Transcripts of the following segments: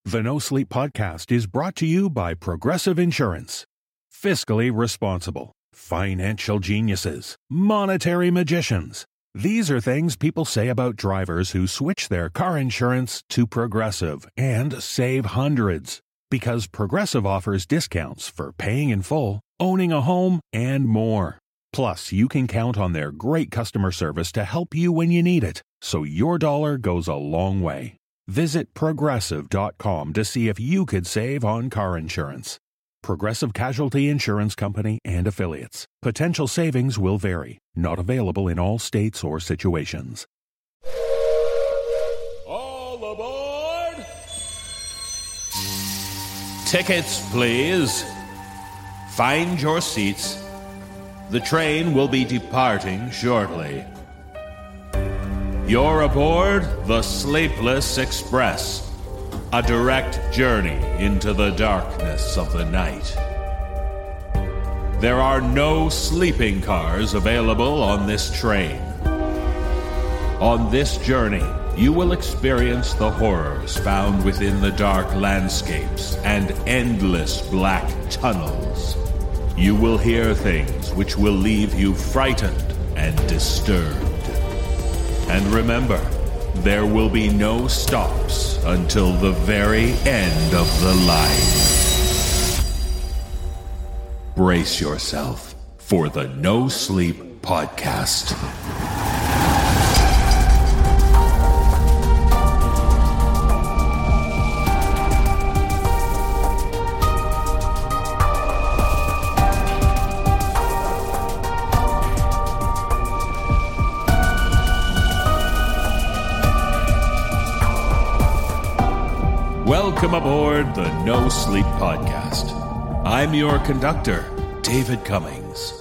The No Sleep Podcast is brought to you by Progressive Insurance. Fiscally responsible, financial geniuses, monetary magicians. These are things people say about drivers who switch their car insurance to Progressive and save hundreds. Because Progressive offers discounts for paying in full, owning a home, and more. Plus, you can count on their great customer service to help you when you need it, so your dollar goes a long way. Visit Progressive.com to see if you could save on car insurance. Progressive Casualty Insurance Company and Affiliates. Potential savings will vary. Not available in all states or situations. All aboard! Tickets, please. Find your seats. The train will be departing shortly. You're aboard the Sleepless Express, a direct journey into the darkness of the night. There are no sleeping cars available on this train. On this journey, you will experience the horrors found within the dark landscapes and endless black tunnels. You will hear things which will leave you frightened and disturbed. And remember, there will be no stops until the very end of the line. Brace yourself for the No Sleep Podcast. Welcome aboard the No Sleep Podcast. I'm your conductor, David Cummings.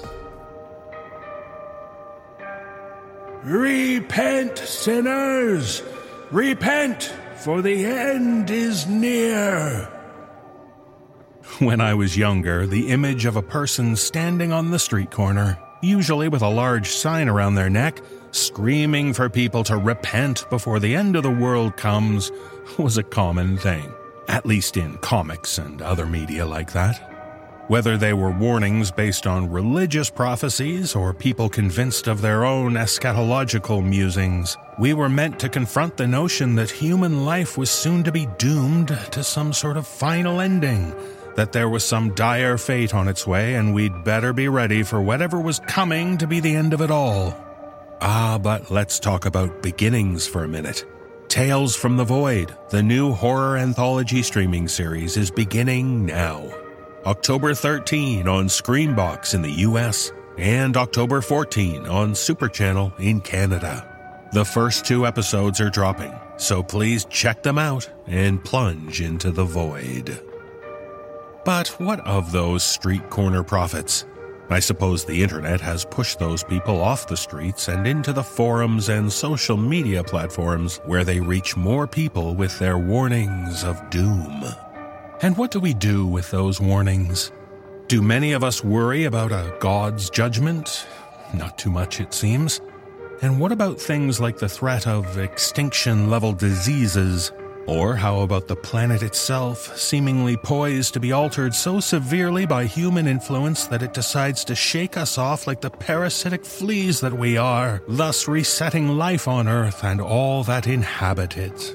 Repent, sinners! Repent, for the end is near. When I was younger, the image of a person standing on the street corner, usually with a large sign around their neck, screaming for people to repent before the end of the world comes, was a common thing. At least in comics and other media like that. Whether they were warnings based on religious prophecies or people convinced of their own eschatological musings, we were meant to confront the notion that human life was soon to be doomed to some sort of final ending, that there was some dire fate on its way and we'd better be ready for whatever was coming to be the end of it all. But let's talk about beginnings for a minute. Tales from the Void, the new horror anthology streaming series, is beginning now. October 13 on Screenbox in the US and October 14 on Super Channel in Canada. The first 2 episodes are dropping, so please check them out and plunge into the void. But what of those street corner prophets? I suppose the internet has pushed those people off the streets and into the forums and social media platforms where they reach more people with their warnings of doom. And what do we do with those warnings? Do many of us worry about a God's judgment? Not too much, it seems. And what about things like the threat of extinction-level diseases? Or how about the planet itself, seemingly poised to be altered so severely by human influence that it decides to shake us off like the parasitic fleas that we are, thus resetting life on Earth and all that inhabit it?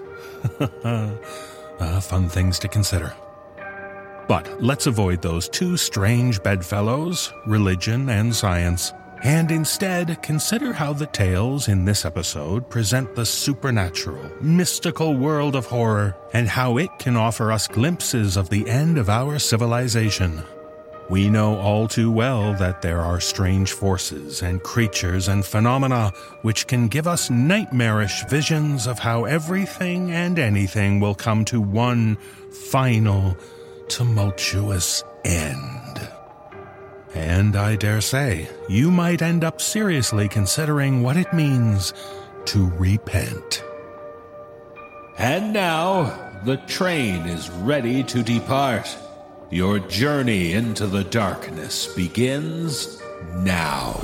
Fun things to consider. But let's avoid those 2 strange bedfellows, religion and science, and instead consider how the tales in this episode present the supernatural, mystical world of horror and how it can offer us glimpses of the end of our civilization. We know all too well that there are strange forces and creatures and phenomena which can give us nightmarish visions of how everything and anything will come to one final, tumultuous end. And I dare say, you might end up seriously considering what it means to repent. And now, the train is ready to depart. Your journey into the darkness begins now.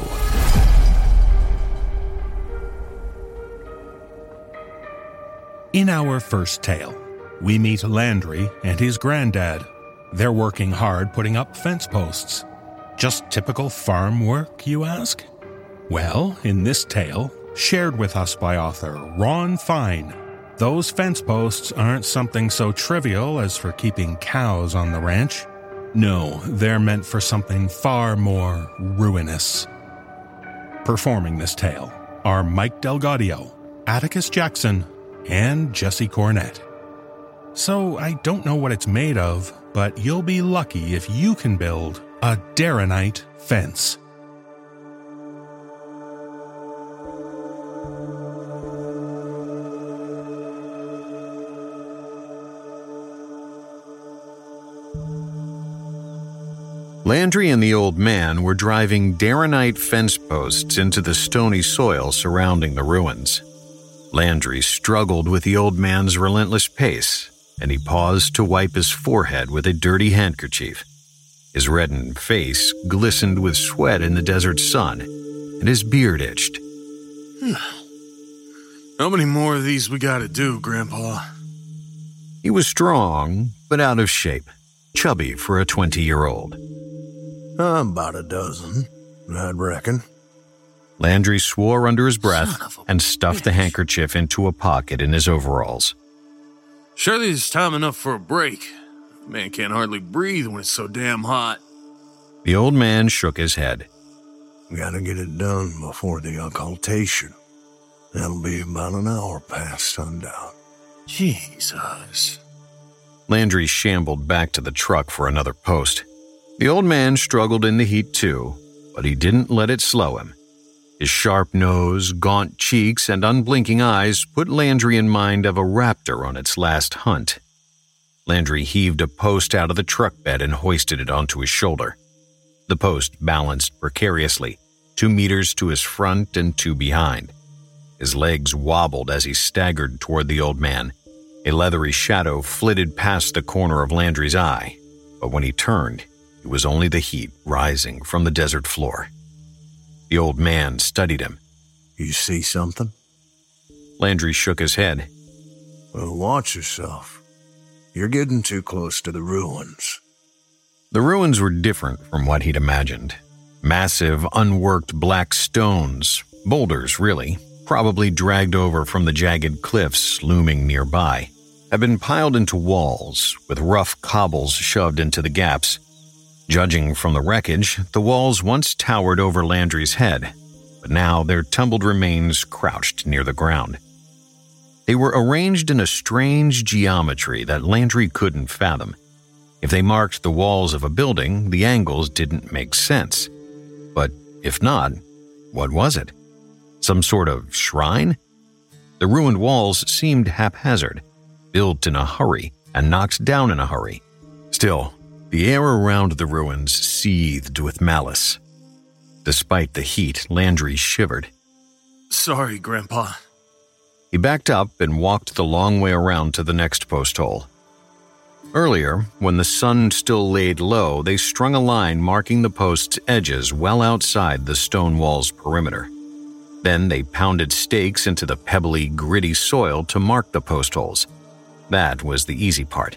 In our first tale, we meet Landry and his granddad. They're working hard putting up fence posts. Just typical farm work, you ask? Well, in this tale, shared with us by author Ron Fine, those fence posts aren't something so trivial as for keeping cows on the ranch. No, they're meant for something far more ruinous. Performing this tale are Mike Delgadio, Atticus Jackson, and Jesse Cornett. So I don't know what it's made of, but you'll be lucky if you can build a Darrenite fence. Landry and the old man were driving Darrenite fence posts into the stony soil surrounding the ruins. Landry struggled with the old man's relentless pace, and he paused to wipe his forehead with a dirty handkerchief. His reddened face glistened with sweat in the desert sun, and his beard itched. How many more of these we gotta do, Grandpa? He was strong, but out of shape, chubby for a 20-year-old. About a dozen, I'd reckon. Landry swore under his breath and stuffed the handkerchief into a pocket in his overalls. Surely there's time enough for a break. Man can't hardly breathe when it's so damn hot. The old man shook his head. Gotta get it done before the occultation. That'll be about an hour past sundown. Jesus. Landry shambled back to the truck for another post. The old man struggled in the heat too, but he didn't let it slow him. His sharp nose, gaunt cheeks, and unblinking eyes put Landry in mind of a raptor on its last hunt. Landry heaved a post out of the truck bed and hoisted it onto his shoulder. The post balanced precariously, 2 meters to his front and 2 behind. His legs wobbled as he staggered toward the old man. A leathery shadow flitted past the corner of Landry's eye, but when he turned, it was only the heat rising from the desert floor. The old man studied him. You see something? Landry shook his head. Well, watch yourself. You're getting too close to the ruins. The ruins were different from what he'd imagined. Massive, unworked black stones, boulders really, probably dragged over from the jagged cliffs looming nearby, had been piled into walls, with rough cobbles shoved into the gaps. Judging from the wreckage, the walls once towered over Landry's head, but now their tumbled remains crouched near the ground. They were arranged in a strange geometry that Landry couldn't fathom. If they marked the walls of a building, the angles didn't make sense. But if not, what was it? Some sort of shrine? The ruined walls seemed haphazard, built in a hurry and knocked down in a hurry. Still, the air around the ruins seethed with malice. Despite the heat, Landry shivered. Sorry, Grandpa. He backed up and walked the long way around to the next post hole. Earlier, when the sun still laid low, they strung a line marking the post's edges well outside the stone wall's perimeter. Then they pounded stakes into the pebbly, gritty soil to mark the post holes. That was the easy part.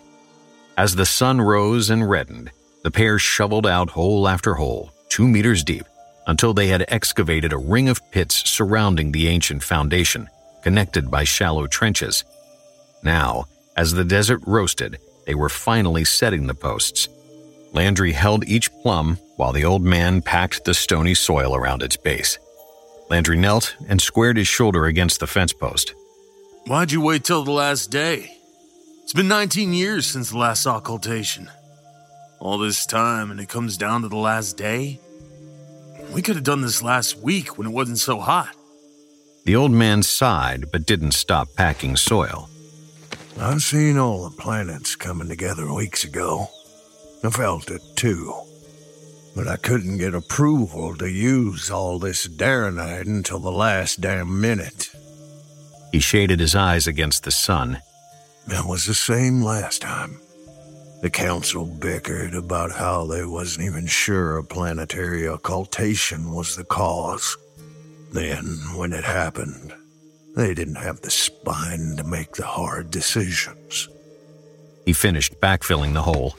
As the sun rose and reddened, the pair shoveled out hole after hole, 2 meters deep, until they had excavated a ring of pits surrounding the ancient foundation, connected by shallow trenches. Now, as the desert roasted, they were finally setting the posts. Landry held each plumb while the old man packed the stony soil around its base. Landry knelt and squared his shoulder against the fence post. Why'd you wait till the last day? It's been 19 years since the last occultation. All this time and it comes down to the last day? We could have done this last week when it wasn't so hot. The old man sighed but didn't stop packing soil. I've seen all the planets coming together weeks ago. I felt it too. But I couldn't get approval to use all this Darrenite until the last damn minute. He shaded his eyes against the sun. That was the same last time. The council bickered about how they wasn't even sure a planetary occultation was the cause. Then, when it happened, they didn't have the spine to make the hard decisions. He finished backfilling the hole.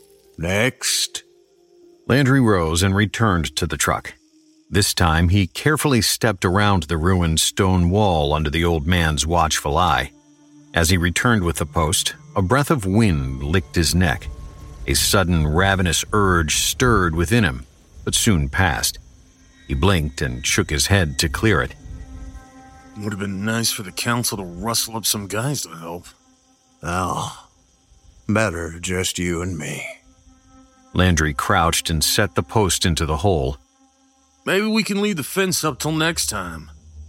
Next. Landry rose and returned to the truck. This time, he carefully stepped around the ruined stone wall under the old man's watchful eye. As he returned with the post, a breath of wind licked his neck. A sudden ravenous urge stirred within him, but soon passed. He blinked and shook his head to clear it. Would have been nice for the council to rustle up some guys to help. Oh, better just you and me. Landry crouched and set the post into the hole. Maybe we can leave the fence up till next time.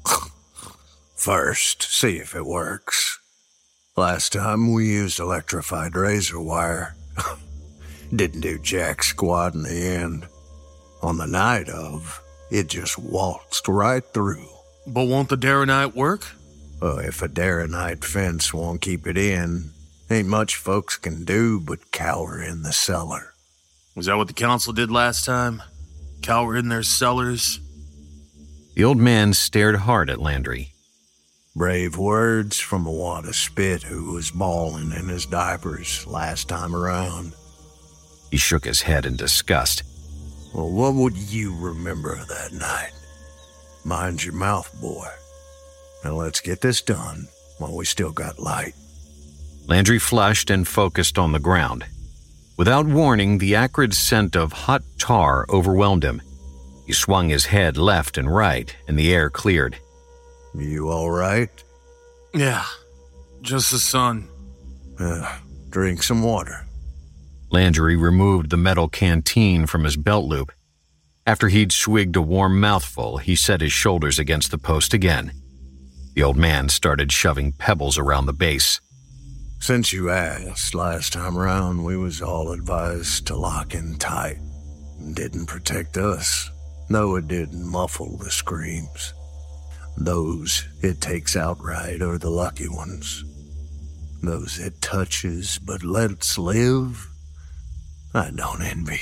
First, see if it works. Last time we used electrified razor wire. Didn't do jack squat in the end. On the night of, it just waltzed right through. But won't the Darrenite work? If a Darrenite fence won't keep it in, ain't much folks can do but cower in the cellar. Was that what the council did last time? Cower in their cellars? The old man stared hard at Landry. Brave words from a wad of spit who was bawling in his diapers last time around. He shook his head in disgust. Well, what would you remember of that night? Mind your mouth, boy. Now let's get this done while we still got light. Landry flushed and focused on the ground. Without warning, the acrid scent of hot tar overwhelmed him. He swung his head left and right, and the air cleared. You all right? Yeah, just the sun. Drink some water. Landry removed the metal canteen from his belt loop. After he'd swigged a warm mouthful, he set his shoulders against the post again. The old man started shoving pebbles around the base. Since you asked, last time around we was all advised to lock in tight. Didn't protect us, though it did muffle the screams. Those it takes outright are the lucky ones. Those it touches but lets live, I don't envy.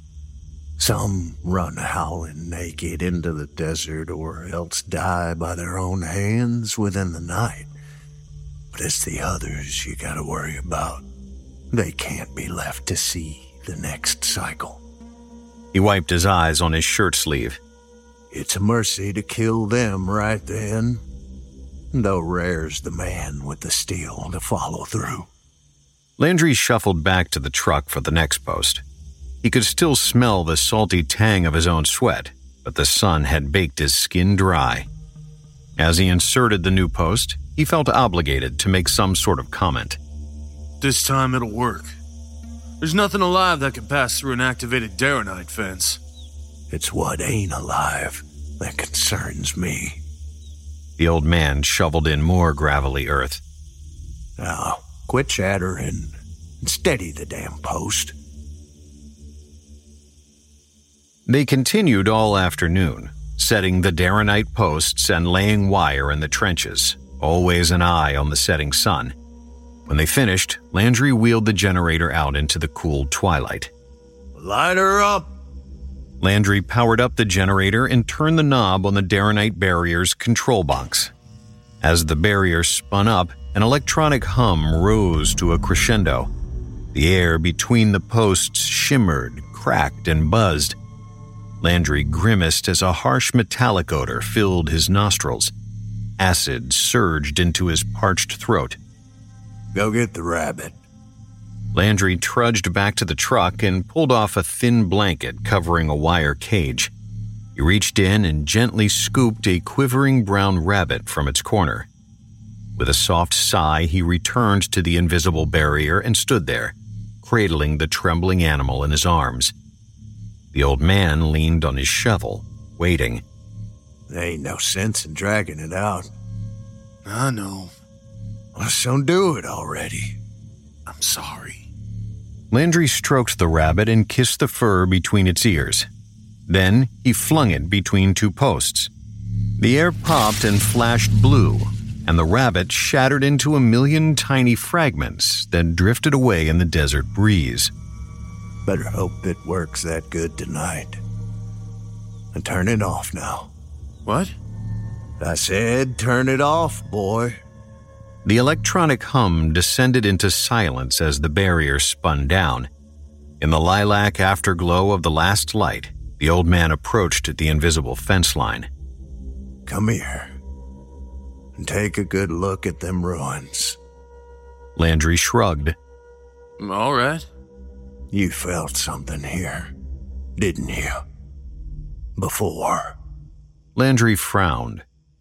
Some run howling naked into the desert or else die by their own hands within the night. But it's the others you gotta worry about. They can't be left to see the next cycle. He wiped his eyes on his shirt sleeve. It's a mercy to kill them right then, though rare's the man with the steel to follow through. Landry shuffled back to the truck for the next post. He could still smell the salty tang of his own sweat, but the sun had baked his skin dry. As he inserted the new post, he felt obligated to make some sort of comment. This time it'll work. There's nothing alive that can pass through an activated Darrenite fence. It's what ain't alive that concerns me. The old man shoveled in more gravelly earth. Now, quit chattering and steady the damn post. They continued all afternoon, setting the Darrenite posts and laying wire in the trenches, always an eye on the setting sun. When they finished, Landry wheeled the generator out into the cool twilight. Light her up! Landry powered up the generator and turned the knob on the Darrenite barrier's control box. As the barrier spun up, an electronic hum rose to a crescendo. The air between the posts shimmered, cracked, and buzzed. Landry grimaced as a harsh metallic odor filled his nostrils. Acid surged into his parched throat. Go get the rabbit. Landry trudged back to the truck and pulled off a thin blanket covering a wire cage. He reached in and gently scooped a quivering brown rabbit from its corner. With a soft sigh, he returned to the invisible barrier and stood there, cradling the trembling animal in his arms. The old man leaned on his shovel, waiting. There ain't no sense in dragging it out. I know. Well, so do it already. I'm sorry. Landry stroked the rabbit and kissed the fur between its ears. Then he flung it between two posts. The air popped and flashed blue, and the rabbit shattered into a million tiny fragments that drifted away in the desert breeze. Better hope it works that good tonight. And turn it off now. What? I said turn it off, boy. The electronic hum descended into silence as the barrier spun down. In the lilac afterglow of the last light, the old man approached the invisible fence line. Come here and take a good look at them ruins. Landry shrugged. All right. You felt something here, didn't you? Before. Landry frowned.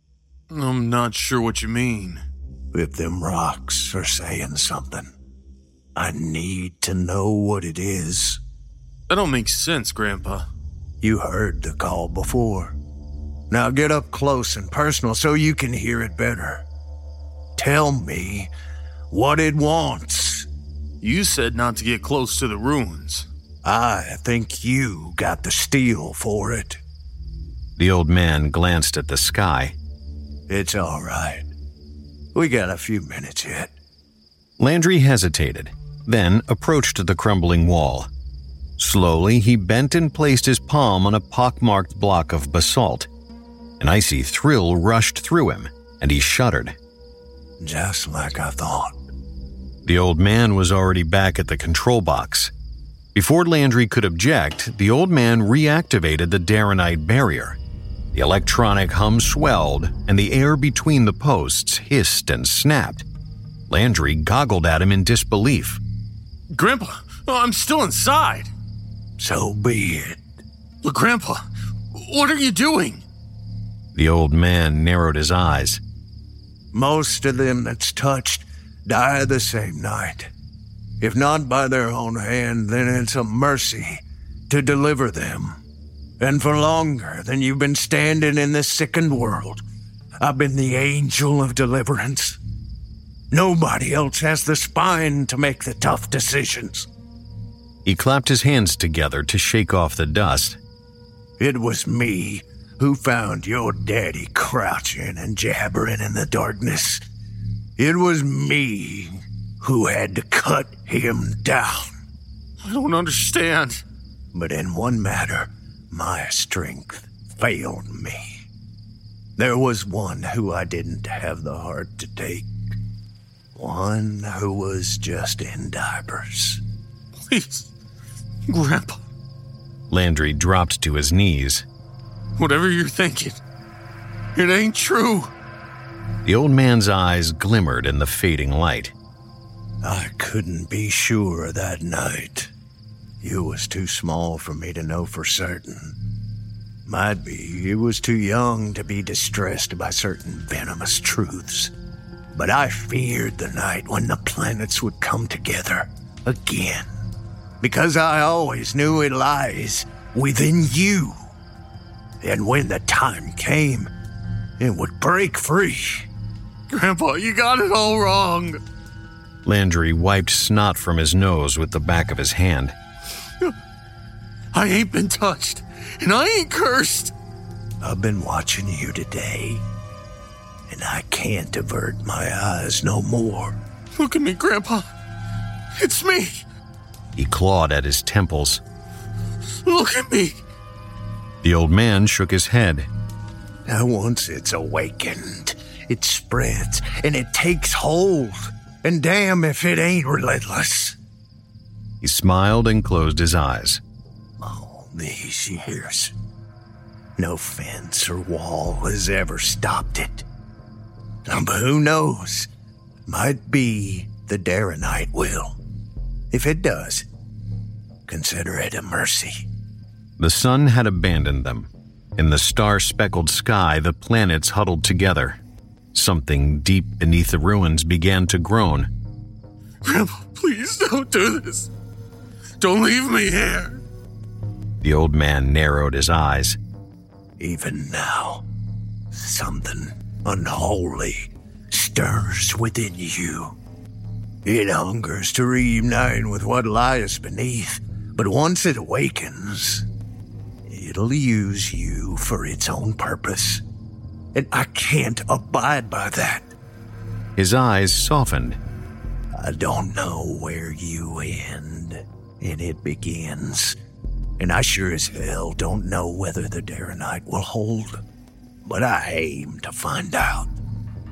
I'm not sure what you mean. If them rocks are saying something, I need to know what it is. That don't make sense, Grandpa. You heard the call before. Now get up close and personal so you can hear it better. Tell me what it wants. You said not to get close to the ruins. I think you got the steel for it. The old man glanced at the sky. It's all right. We got a few minutes yet. Landry hesitated, then approached the crumbling wall. Slowly, he bent and placed his palm on a pockmarked block of basalt. An icy thrill rushed through him, and he shuddered. Just like I thought. The old man was already back at the control box. Before Landry could object, the old man reactivated the Darrenite barrier. The electronic hum swelled, and the air between the posts hissed and snapped. Landry goggled at him in disbelief. Grandpa, I'm still inside. So be it. But Grandpa, what are you doing? The old man narrowed his eyes. Most of them that's touched die the same night. If not by their own hand, then it's a mercy to deliver them. And for longer than you've been standing in this sickened world, I've been the angel of deliverance. Nobody else has the spine to make the tough decisions. He clapped his hands together to shake off the dust. It was me who found your daddy crouching and jabbering in the darkness. It was me who had to cut him down. I don't understand. But in one matter, my strength failed me. There was one who I didn't have the heart to take. One who was just in diapers. Please, Grandpa. Landry dropped to his knees. Whatever you're thinking, it ain't true. The old man's eyes glimmered in the fading light. I couldn't be sure that night. You was too small for me to know for certain. Might be you was too young to be distressed by certain venomous truths. But I feared the night when the planets would come together again. Because I always knew it lies within you. And when the time came, it would break free. Grandpa, you got it all wrong. Landry wiped snot from his nose with the back of his hand. I ain't been touched, and I ain't cursed. I've been watching you today, and I can't avert my eyes no more. Look at me, Grandpa. It's me. He clawed at his temples. Look at me. The old man shook his head. Now once it's awakened, it spreads and it takes hold. And damn if it ain't relentless. He smiled and closed his eyes. All these years, no fence or wall has ever stopped it. But who knows? Might be the Darrenite will. If it does, consider it a mercy. The sun had abandoned them. In the star-speckled sky, the planets huddled together. Something deep beneath the ruins began to groan. Grandpa, please don't do this. Don't leave me here. The old man narrowed his eyes. Even now, something unholy stirs within you. It hungers to reunite with what lies beneath, but once it awakens, it'll use you for its own purpose. And I can't abide by that. His eyes softened. I don't know where you end and it begins. And I sure as hell don't know whether the Darrenite will hold. But I aim to find out.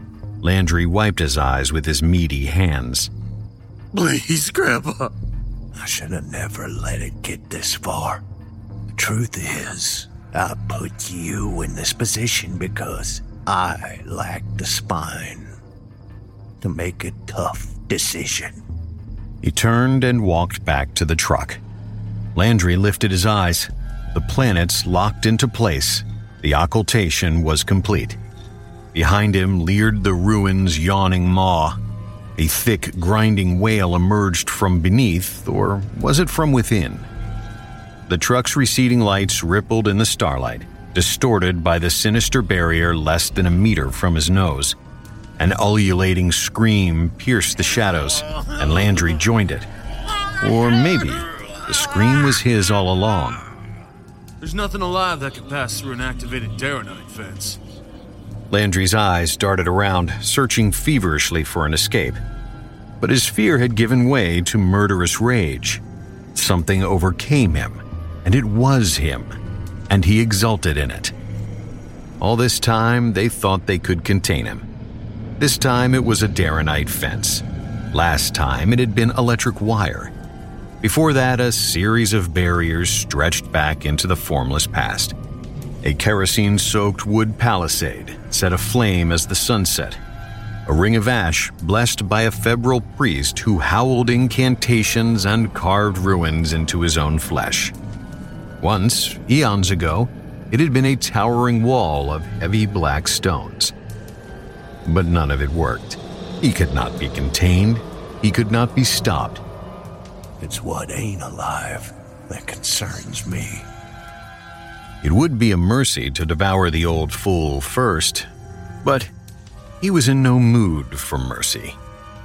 Landry wiped his eyes with his meaty hands. Please, Grandpa. I should have never let it get this far. The truth is, I put you in this position because I lacked the spine to make a tough decision. He turned and walked back to the truck. Landry lifted his eyes. The planets locked into place. The occultation was complete. Behind him leered the ruin's yawning maw. A thick, grinding wail emerged from beneath, or was it from within? The truck's receding lights rippled in the starlight, distorted by the sinister barrier less than a meter from his nose. An ululating scream pierced the shadows, and Landry joined it. Or maybe the scream was his all along. There's nothing alive that can pass through an activated Daronite fence. Landry's eyes darted around, searching feverishly for an escape. But his fear had given way to murderous rage. Something overcame him, and it was him, and he exulted in it. All this time, they thought they could contain him. This time, it was a Daronite fence. Last time, it had been electric wire. Before that, a series of barriers stretched back into the formless past. A kerosene-soaked wood palisade set aflame as the sun set. A ring of ash blessed by a febrile priest who howled incantations and carved ruins into his own flesh. Once, eons ago, it had been a towering wall of heavy black stones. But none of it worked. He could not be contained. He could not be stopped. It's what ain't alive that concerns me. It would be a mercy to devour the old fool first, but he was in no mood for mercy.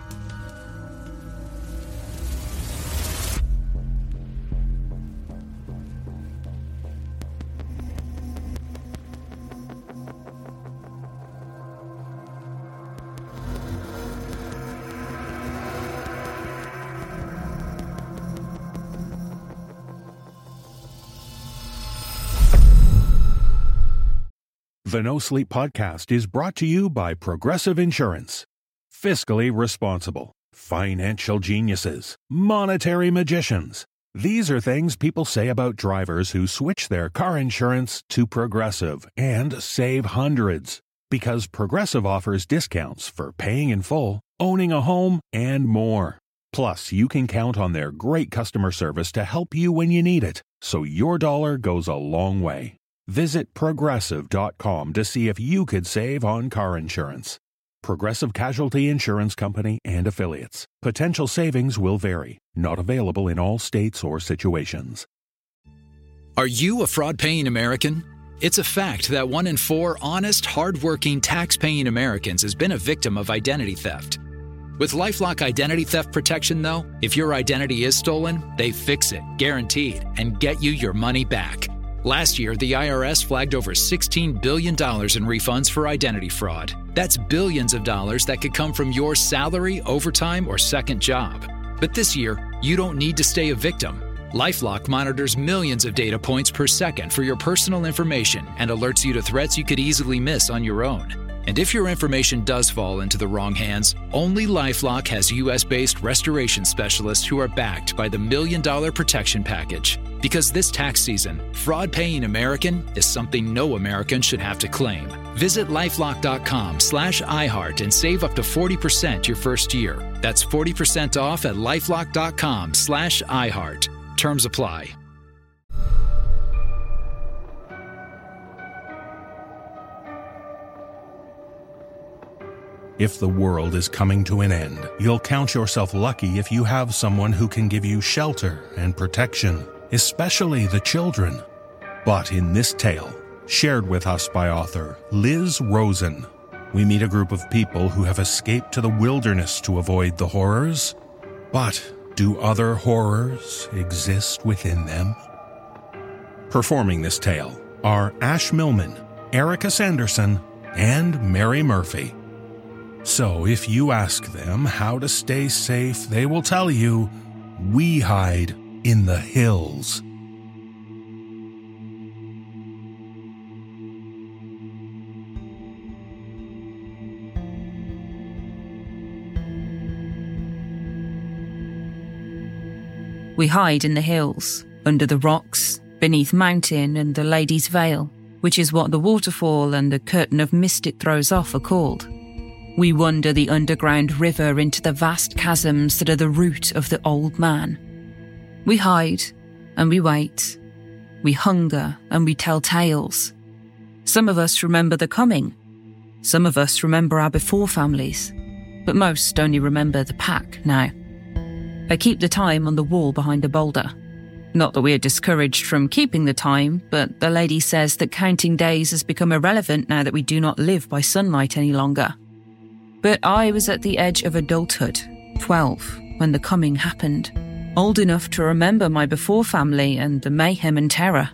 The No Sleep Podcast is brought to you by Progressive Insurance. Fiscally responsible, financial geniuses, monetary magicians. These are things people say about drivers who switch their car insurance to Progressive and save hundreds. Because Progressive offers discounts for paying in full, owning a home, and more. Plus, you can count on their great customer service to help you when you need it, so your dollar goes a long way. Visit Progressive.com to see if you could save on car insurance. Progressive Casualty Insurance Company and Affiliates. Potential savings will vary. Not available in all states or situations. Are you a fraud-paying American? It's a fact that 1 in 4 honest, hard-working, tax-paying Americans has been a victim of identity theft. With LifeLock Identity Theft Protection, though, if your identity is stolen, they fix it, guaranteed, and get you your money back. Last year, the IRS flagged over $16 billion in refunds for identity fraud. That's billions of dollars that could come from your salary, overtime, or second job. But this year, you don't need to stay a victim. LifeLock monitors millions of data points per second for your personal information and alerts you to threats you could easily miss on your own. And if your information does fall into the wrong hands, only LifeLock has U.S.-based restoration specialists who are backed by the $1 Million Protection Package. Because this tax season, fraud-paying American is something no American should have to claim. Visit LifeLock.com/iHeart and save up to 40% your first year. That's 40% off at LifeLock.com/iHeart. Terms apply. If the world is coming to an end, you'll count yourself lucky if you have someone who can give you shelter and protection, especially the children. But in this tale, shared with us by author Liz Rosen, we meet a group of people who have escaped to the wilderness to avoid the horrors. But do other horrors exist within them? Performing this tale are Ash Millman, Erica Sanderson, and Mary Murphy. So if you ask them how to stay safe, they will tell you, we hide in the hills. We hide in the hills, under the rocks, beneath Mountain and the Lady's Veil, which is what the waterfall and the curtain of mist it throws off are called. We wander the underground river into the vast chasms that are the root of the old man. We hide and we wait. We hunger and we tell tales. Some of us remember the coming. Some of us remember our before families. But most only remember the pack now. I keep the time on the wall behind the boulder. Not that we are discouraged from keeping the time, but the lady says that counting days has become irrelevant now that we do not live by sunlight any longer. But I was at the edge of adulthood, 12, when the coming happened, old enough to remember my before family and the mayhem and terror.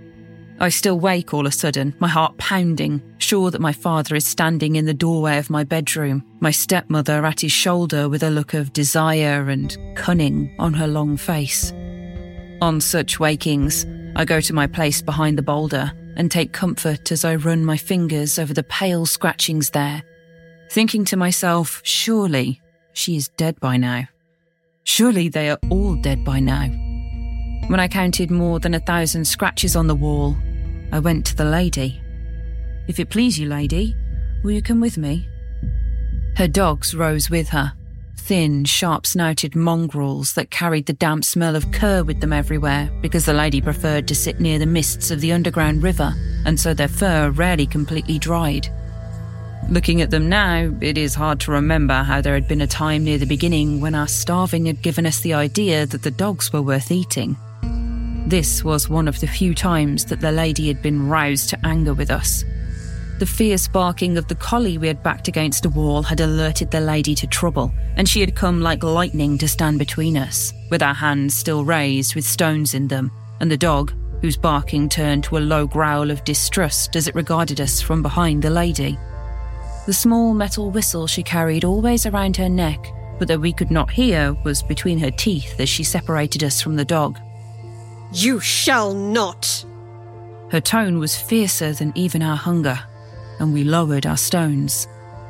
I still wake all of a sudden, my heart pounding, sure that my father is standing in the doorway of my bedroom, my stepmother at his shoulder with a look of desire and cunning on her long face. On such wakings, I go to my place behind the boulder and take comfort as I run my fingers over the pale scratchings there, thinking to myself, surely she is dead by now. Surely they are all dead by now. When I counted more than 1,000 scratches on the wall, I went to the lady. "If it please you, lady, will you come with me?" Her dogs rose with her, thin, sharp-snouted mongrels that carried the damp smell of cur with them everywhere because the lady preferred to sit near the mists of the underground river, and so their fur rarely completely dried. Looking at them now, it is hard to remember how there had been a time near the beginning when our starving had given us the idea that the dogs were worth eating. This was one of the few times that the lady had been roused to anger with us. The fierce barking of the collie we had backed against a wall had alerted the lady to trouble, and she had come like lightning to stand between us, with our hands still raised with stones in them, and the dog, whose barking turned to a low growl of distrust as it regarded us from behind the lady. The small metal whistle she carried always around her neck, but that we could not hear was between her teeth as she separated us from the dog. "You shall not!" Her tone was fiercer than even our hunger, and we lowered our stones.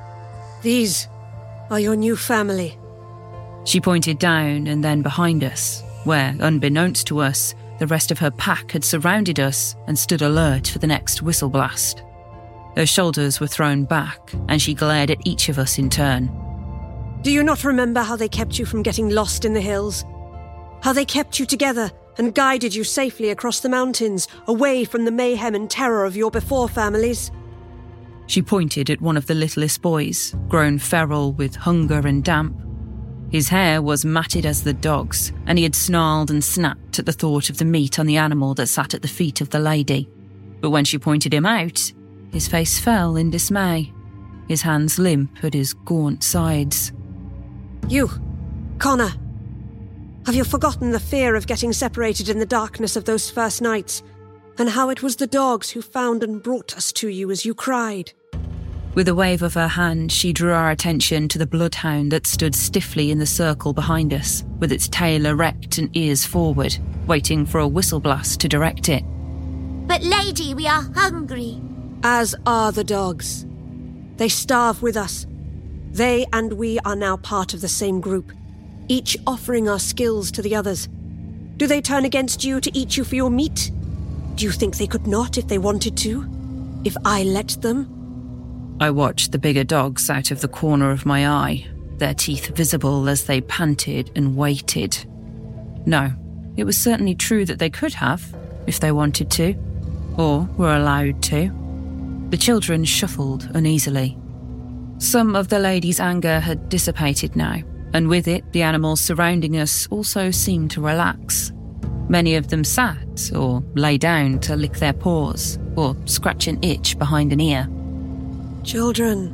"These are your new family." She pointed down and then behind us, where, unbeknownst to us, the rest of her pack had surrounded us and stood alert for the next whistle blast. Her shoulders were thrown back, and she glared at each of us in turn. "Do you not remember how they kept you from getting lost in the hills? How they kept you together and guided you safely across the mountains, away from the mayhem and terror of your before families?" She pointed at one of the littlest boys, grown feral with hunger and damp. His hair was matted as the dog's, and he had snarled and snapped at the thought of the meat on the animal that sat at the feet of the lady. But when she pointed him out, his face fell in dismay, his hands limp at his gaunt sides. "You, Connor, have you forgotten the fear of getting separated in the darkness of those first nights, and how it was the dogs who found and brought us to you as you cried?" With a wave of her hand, she drew our attention to the bloodhound that stood stiffly in the circle behind us, with its tail erect and ears forward, waiting for a whistle blast to direct it. "But lady, we are hungry." "As are the dogs. They starve with us. They and we are now part of the same group, each offering our skills to the others. Do they turn against you to eat you for your meat? Do you think they could not if they wanted to? If I let them?" I watched the bigger dogs out of the corner of my eye, their teeth visible as they panted and waited. No, it was certainly true that they could have, if they wanted to, or were allowed to. The children shuffled uneasily. Some of the lady's anger had dissipated now, and with it the animals surrounding us also seemed to relax. Many of them sat or lay down to lick their paws or scratch an itch behind an ear. "Children,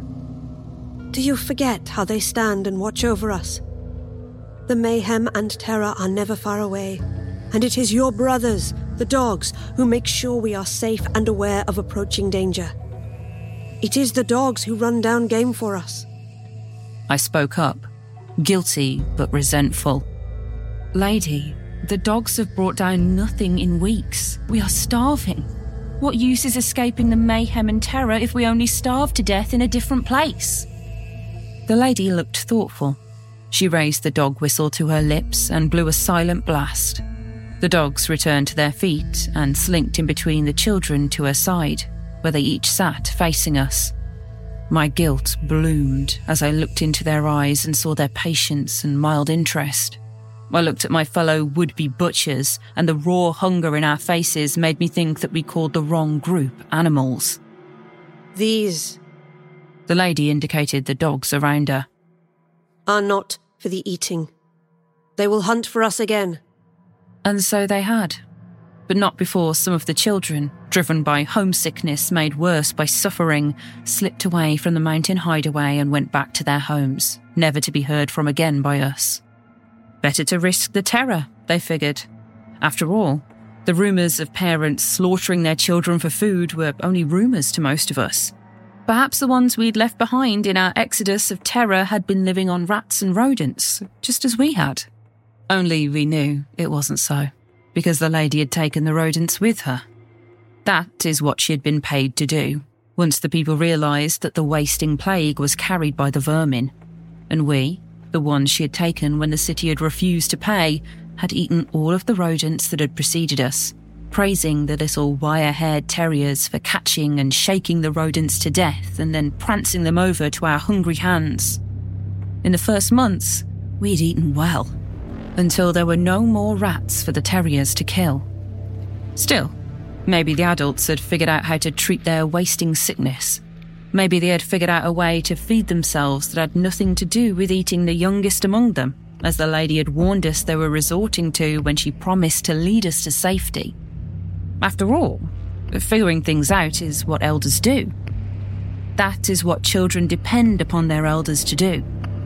do you forget how they stand and watch over us? The mayhem and terror are never far away, and it is your brothers, the dogs, who make sure we are safe and aware of approaching danger. It is the dogs who run down game for us." I spoke up, guilty but resentful. "Lady, the dogs have brought down nothing in weeks. We are starving. What use is escaping the mayhem and terror if we only starve to death in a different place?" The lady looked thoughtful. She raised the dog whistle to her lips and blew a silent blast. The dogs returned to their feet and slinked in between the children to her side, where they each sat facing us. My guilt bloomed as I looked into their eyes and saw their patience and mild interest. I looked at my fellow would-be butchers, and the raw hunger in our faces made me think that we called the wrong group animals. These, the lady indicated the dogs around her, are not for the eating. They will hunt for us again. And so they had. But not before some of the children, driven by homesickness made worse by suffering, slipped away from the mountain hideaway and went back to their homes, never to be heard from again by us. Better to risk the terror, they figured. After all, the rumours of parents slaughtering their children for food were only rumours to most of us. Perhaps the ones we'd left behind in our exodus of terror had been living on rats and rodents, just as we had. Only we knew it wasn't so, because the lady had taken the rodents with her. That is what she had been paid to do, once the people realised that the wasting plague was carried by the vermin. And we, the ones she had taken when the city had refused to pay, had eaten all of the rodents that had preceded us, praising the little wire-haired terriers for catching and shaking the rodents to death and then prancing them over to our hungry hands. In the first months, we had eaten well, until there were no more rats for the terriers to kill. Still, maybe the adults had figured out how to treat their wasting sickness. Maybe they had figured out a way to feed themselves that had nothing to do with eating the youngest among them, as the lady had warned us they were resorting to when she promised to lead us to safety. After all, figuring things out is what elders do. That is what children depend upon their elders to do.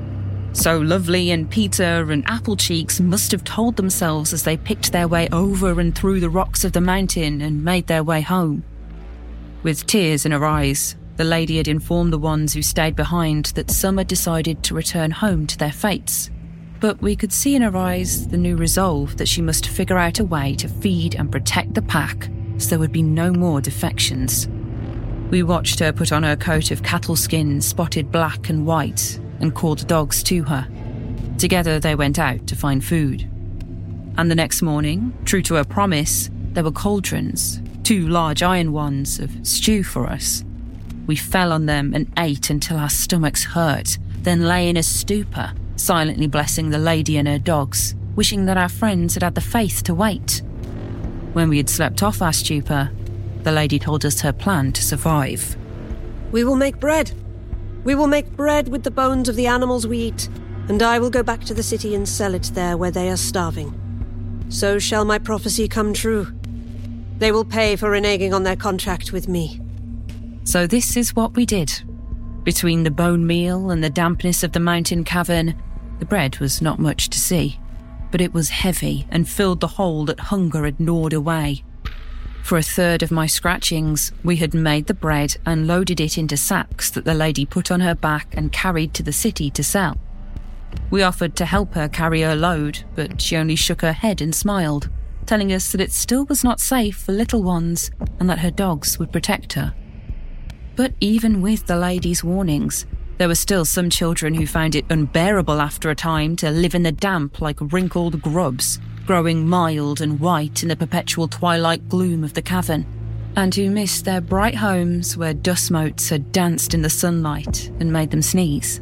So Lovely and Peter and Applecheeks must have told themselves as they picked their way over and through the rocks of the mountain and made their way home. With tears in her eyes, the lady had informed the ones who stayed behind that some had decided to return home to their fates. But we could see in her eyes the new resolve that she must figure out a way to feed and protect the pack so there would be no more defections. We watched her put on her coat of cattle skin spotted black and white and called the dogs to her. Together they went out to find food. And the next morning, true to her promise, there were cauldrons, 2 large iron ones, of stew for us. We fell on them and ate until our stomachs hurt, then lay in a stupor, silently blessing the lady and her dogs, wishing that our friends had had the faith to wait. When we had slept off our stupor, the lady told us her plan to survive. We will make bread. We will make bread with the bones of the animals we eat, and I will go back to the city and sell it there where they are starving. So shall my prophecy come true. They will pay for reneging on their contract with me. So this is what we did. Between the bone meal and the dampness of the mountain cavern, the bread was not much to see, but it was heavy and filled the hole that hunger had gnawed away. For a third of my scratchings, we had made the bread and loaded it into sacks that the lady put on her back and carried to the city to sell. We offered to help her carry her load, but she only shook her head and smiled, telling us that it still was not safe for little ones and that her dogs would protect her. But even with the lady's warnings, there were still some children who found it unbearable after a time to live in the damp like wrinkled grubs, growing mild and white in the perpetual twilight gloom of the cavern, and who missed their bright homes where dust motes had danced in the sunlight and made them sneeze.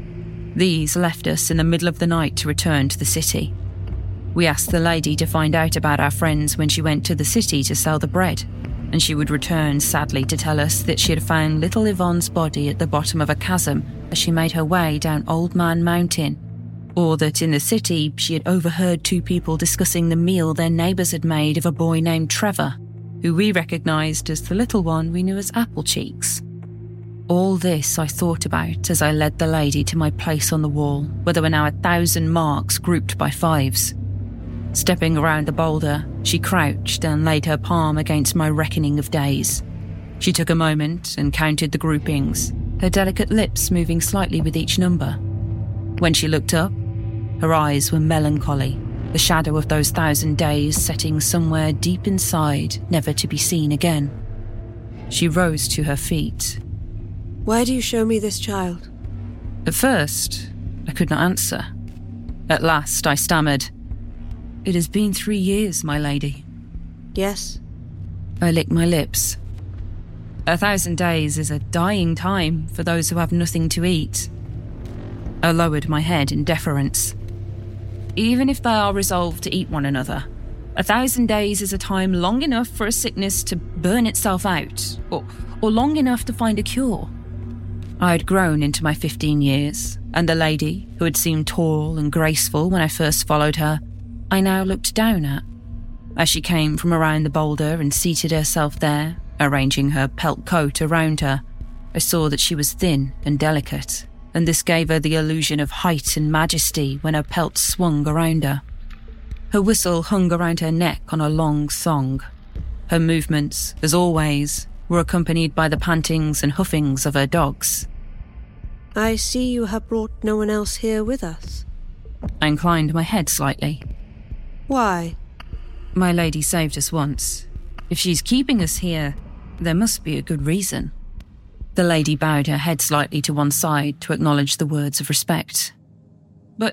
These left us in the middle of the night to return to the city. We asked the lady to find out about our friends when she went to the city to sell the bread, and she would return sadly to tell us that she had found little Yvonne's body at the bottom of a chasm as she made her way down Old Man Mountain, or that in the city she had overheard 2 people discussing the meal their neighbours had made of a boy named Trevor, who we recognised as the little one we knew as Applecheeks. All this I thought about as I led the lady to my place on the wall, where there were now 1,000 marks grouped by 5s. Stepping around the boulder, she crouched and laid her palm against my reckoning of days. She took a moment and counted the groupings, her delicate lips moving slightly with each number. When she looked up, her eyes were melancholy, the shadow of those 1,000 days setting somewhere deep inside, never to be seen again. She rose to her feet. Why do you show me this child? At first, I could not answer. At last I stammered. "It has been 3 years, my lady." Yes? I licked my lips. 1,000 days is a dying time for those who have nothing to eat. I lowered my head in deference. Even if they are resolved to eat one another, 1,000 days is a time long enough for a sickness to burn itself out, or long enough to find a cure. I had grown into my 15 years, and the lady, who had seemed tall and graceful when I first followed her, I now looked down at. As she came from around the boulder and seated herself there, arranging her pelt coat around her, I saw that she was thin and delicate, and this gave her the illusion of height and majesty when her pelt swung around her. Her whistle hung around her neck on a long thong. Her movements, as always, were accompanied by the pantings and huffings of her dogs. I see you have brought no one else here with us. I inclined my head slightly. Why? My lady saved us once. If she's keeping us here, there must be a good reason. The lady bowed her head slightly to one side to acknowledge the words of respect. But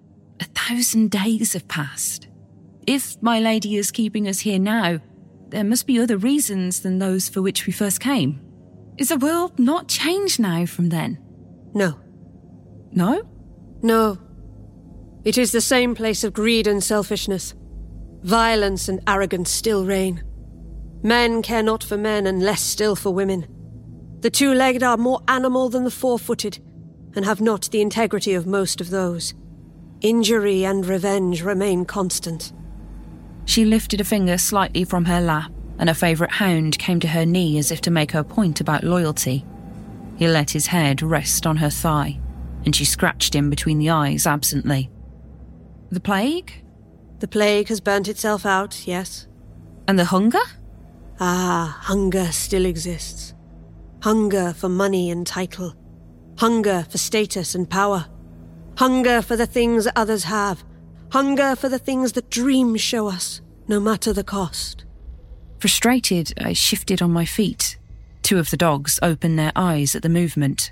1,000 days have passed. If my lady is keeping us here now, there must be other reasons than those for which we first came. Is the world not changed now from then? No. No? No. It is the same place of greed and selfishness. Violence and arrogance still reign. Men care not for men and less still for women. The two-legged are more animal than the four-footed, and have not the integrity of most of those. Injury and revenge remain constant. She lifted a finger slightly from her lap, and her favourite hound came to her knee as if to make her point about loyalty. He let his head rest on her thigh, and she scratched him between the eyes absently. The plague? The plague has burnt itself out, yes. And the hunger? Ah, hunger still exists. Hunger for money and title. Hunger for status and power. Hunger for the things others have. Hunger for the things that dreams show us, no matter the cost. Frustrated, I shifted on my feet. 2 of the dogs opened their eyes at the movement.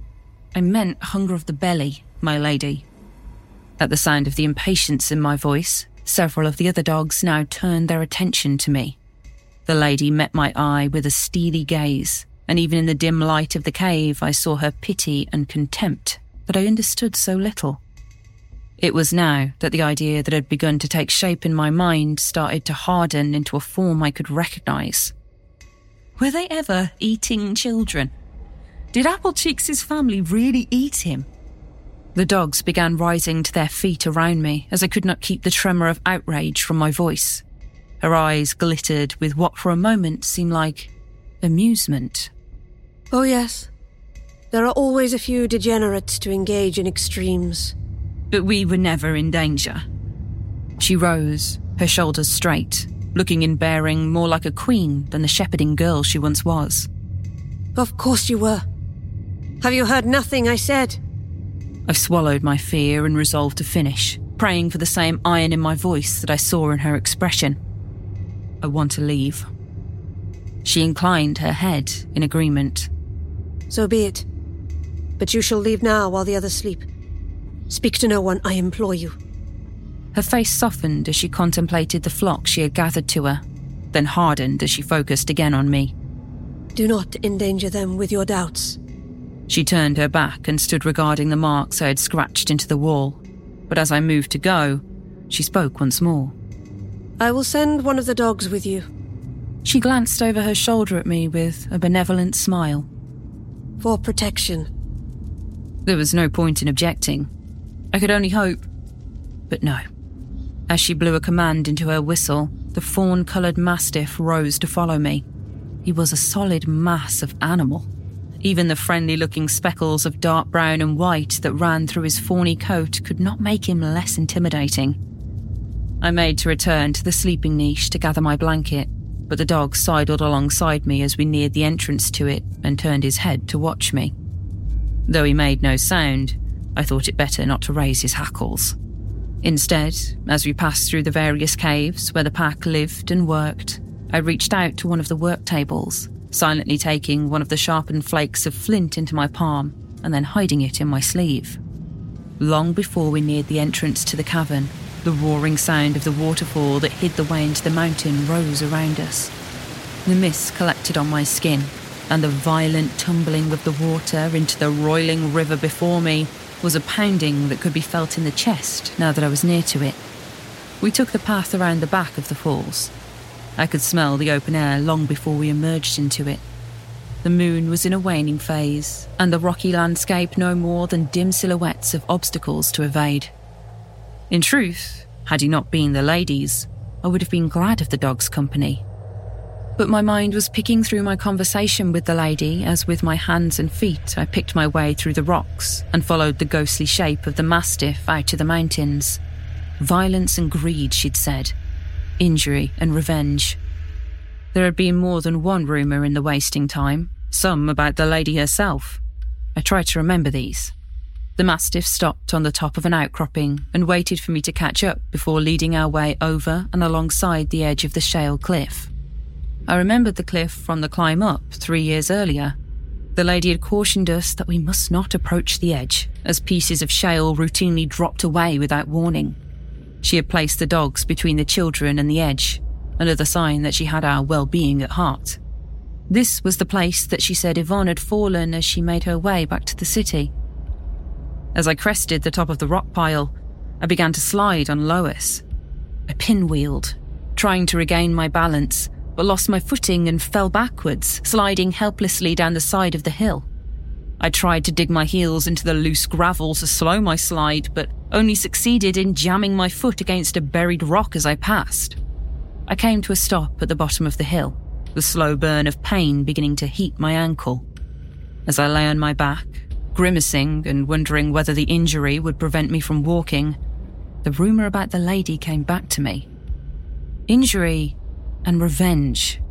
I meant hunger of the belly, my lady. At the sound of the impatience in my voice, several of the other dogs now turned their attention to me. The lady met my eye with a steely gaze, and even in the dim light of the cave I saw her pity and contempt that I understood so little. It was now that the idea that had begun to take shape in my mind started to harden into a form I could recognise. Were they ever eating children? Did Applecheeks' family really eat him? The dogs began rising to their feet around me as I could not keep the tremor of outrage from my voice. Her eyes glittered with what for a moment seemed like amusement. Oh yes, there are always a few degenerates to engage in extremes. But we were never in danger. She rose, her shoulders straight, looking in bearing more like a queen than the shepherding girl she once was. Of course you were. Have you heard nothing I said? I swallowed my fear and resolved to finish, praying for the same iron in my voice that I saw in her expression. I want to leave. She inclined her head in agreement. So be it. But you shall leave now while the others sleep. Speak to no one, I implore you. Her face softened as she contemplated the flock she had gathered to her, then hardened as she focused again on me. Do not endanger them with your doubts. She turned her back and stood regarding the marks I had scratched into the wall, but as I moved to go, she spoke once more. I will send one of the dogs with you. She glanced over her shoulder at me with a benevolent smile. For protection. There was no point in objecting. I could only hope, but no. As she blew a command into her whistle, the fawn-coloured mastiff rose to follow me. He was a solid mass of animal. Even the friendly-looking speckles of dark brown and white that ran through his fawny coat could not make him less intimidating. I made to return to the sleeping niche to gather my blanket, but the dog sidled alongside me as we neared the entrance to it and turned his head to watch me. Though he made no sound, I thought it better not to raise his hackles. Instead, as we passed through the various caves where the pack lived and worked, I reached out to one of the work tables, silently taking one of the sharpened flakes of flint into my palm and then hiding it in my sleeve. Long before we neared the entrance to the cavern, the roaring sound of the waterfall that hid the way into the mountain rose around us. The mist collected on my skin, and the violent tumbling of the water into the roiling river before me was a pounding that could be felt in the chest now that I was near to it. We took the path around the back of the falls. I could smell the open air long before we emerged into it. The moon was in a waning phase, and the rocky landscape no more than dim silhouettes of obstacles to evade. In truth, had he not been the ladies, I would have been glad of the dog's company. But my mind was picking through my conversation with the lady as with my hands and feet I picked my way through the rocks and followed the ghostly shape of the mastiff out to the mountains. Violence and greed, she'd said. Injury and revenge. There had been more than one rumour in the wasting time, some about the lady herself. I tried to remember these. The mastiff stopped on the top of an outcropping and waited for me to catch up before leading our way over and alongside the edge of the shale cliff. I remembered the cliff from the climb up 3 years earlier. The lady had cautioned us that we must not approach the edge, as pieces of shale routinely dropped away without warning. She had placed the dogs between the children and the edge, another sign that she had our well-being at heart. This was the place that she said Yvonne had fallen as she made her way back to the city. As I crested the top of the rock pile, I began to slide on Lois. I pinwheeled, trying to regain my balance, but lost my footing and fell backwards, sliding helplessly down the side of the hill. I tried to dig my heels into the loose gravel to slow my slide, but only succeeded in jamming my foot against a buried rock as I passed. I came to a stop at the bottom of the hill, the slow burn of pain beginning to heat my ankle. As I lay on my back, grimacing and wondering whether the injury would prevent me from walking, the rumour about the lady came back to me. Injury and revenge.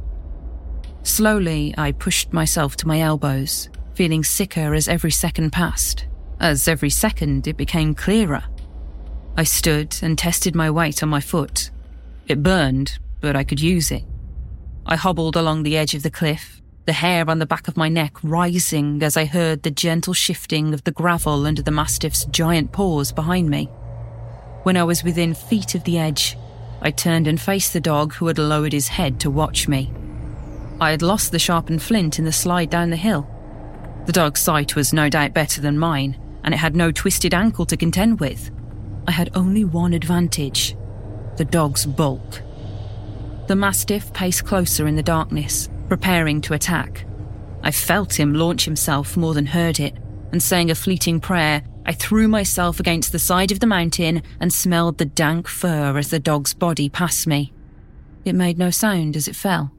Slowly, I pushed myself to my elbows, feeling sicker as every second passed. As every second, it became clearer. I stood and tested my weight on my foot. It burned, but I could use it. I hobbled along the edge of the cliff, the hair on the back of my neck rising as I heard the gentle shifting of the gravel under the mastiff's giant paws behind me. When I was within feet of the edge, I turned and faced the dog who had lowered his head to watch me. I had lost the sharpened flint in the slide down the hill. The dog's sight was no doubt better than mine, and it had no twisted ankle to contend with. I had only one advantage: the dog's bulk. The mastiff paced closer in the darkness, preparing to attack. I felt him launch himself more than heard it, and saying a fleeting prayer, I threw myself against the side of the mountain and smelled the dank fur as the dog's body passed me. It made no sound as it fell.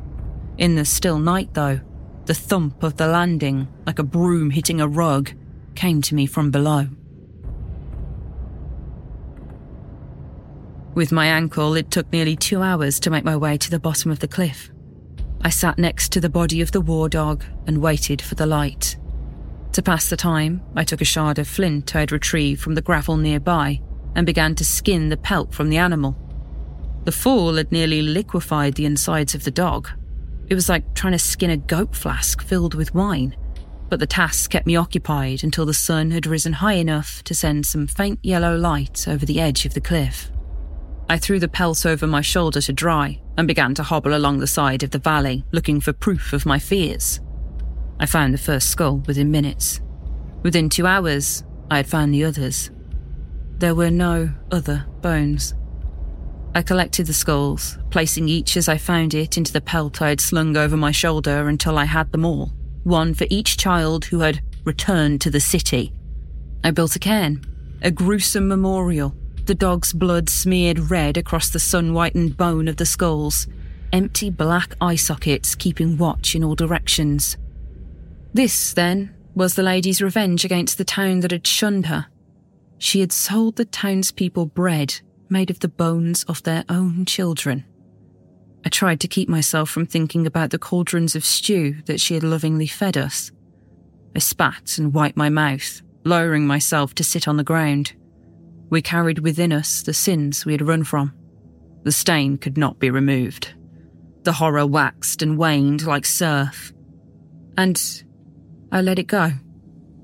In the still night, though, the thump of the landing, like a broom hitting a rug, came to me from below. With my ankle, it took nearly 2 hours to make my way to the bottom of the cliff. I sat next to the body of the war dog and waited for the light. To pass the time, I took a shard of flint I had retrieved from the gravel nearby and began to skin the pelt from the animal. The fall had nearly liquefied the insides of the dog. It was like trying to skin a goat flask filled with wine, but the task kept me occupied until the sun had risen high enough to send some faint yellow light over the edge of the cliff. I threw the pelt over my shoulder to dry and began to hobble along the side of the valley, looking for proof of my fears. I found the first skull within minutes. Within 2 hours, I had found the others. There were no other bones. I collected the skulls, placing each as I found it into the pelt I had slung over my shoulder until I had them all, one for each child who had returned to the city. I built a cairn, a gruesome memorial, the dog's blood smeared red across the sun-whitened bone of the skulls, empty black eye sockets keeping watch in all directions. This, then, was the lady's revenge against the town that had shunned her. She had sold the townspeople bread made of the bones of their own children. I tried to keep myself from thinking about the cauldrons of stew that she had lovingly fed us. I spat and wiped my mouth, lowering myself to sit on the ground. We carried within us the sins we had run from. The stain could not be removed. The horror waxed and waned like surf. And I let it go.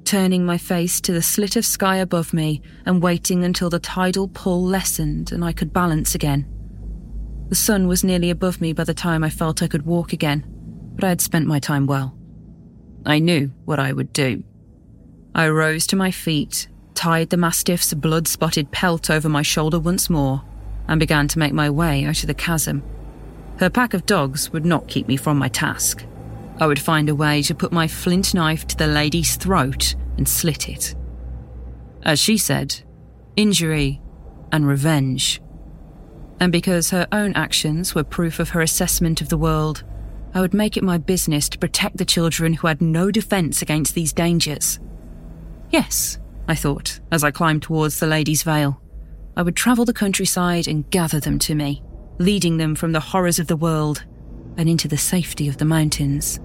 turning my face to the slit of sky above me and waiting until the tidal pull lessened and I could balance again. The sun was nearly above me by the time I felt I could walk again, but I had spent my time well. I knew what I would do. I rose to my feet, tied the mastiff's blood-spotted pelt over my shoulder once more, and began to make my way out of the chasm. Her pack of dogs would not keep me from my task. I would find a way to put my flint knife to the lady's throat and slit it. As she said, injury and revenge. And because her own actions were proof of her assessment of the world, I would make it my business to protect the children who had no defence against these dangers. Yes, I thought, as I climbed towards the lady's veil. I would travel the countryside and gather them to me, leading them from the horrors of the world and into the safety of the mountains.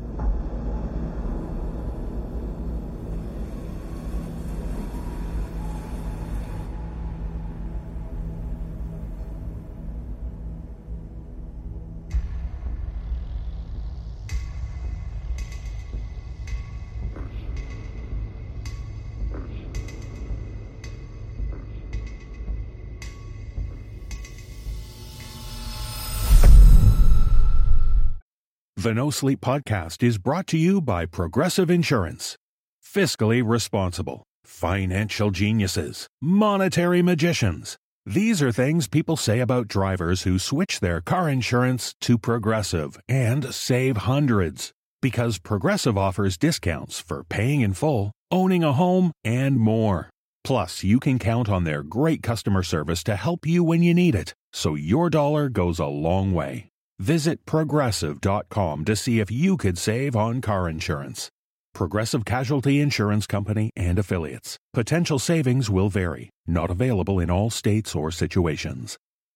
The No Sleep Podcast is brought to you by Progressive Insurance. Fiscally responsible, financial geniuses, monetary magicians. These are things people say about drivers who switch their car insurance to Progressive and save hundreds. Because Progressive offers discounts for paying in full, owning a home, and more. Plus, you can count on their great customer service to help you when you need it, so your dollar goes a long way. Visit Progressive.com to see if you could save on car insurance. Progressive Casualty Insurance Company and Affiliates. Potential savings will vary. Not available in all states or situations.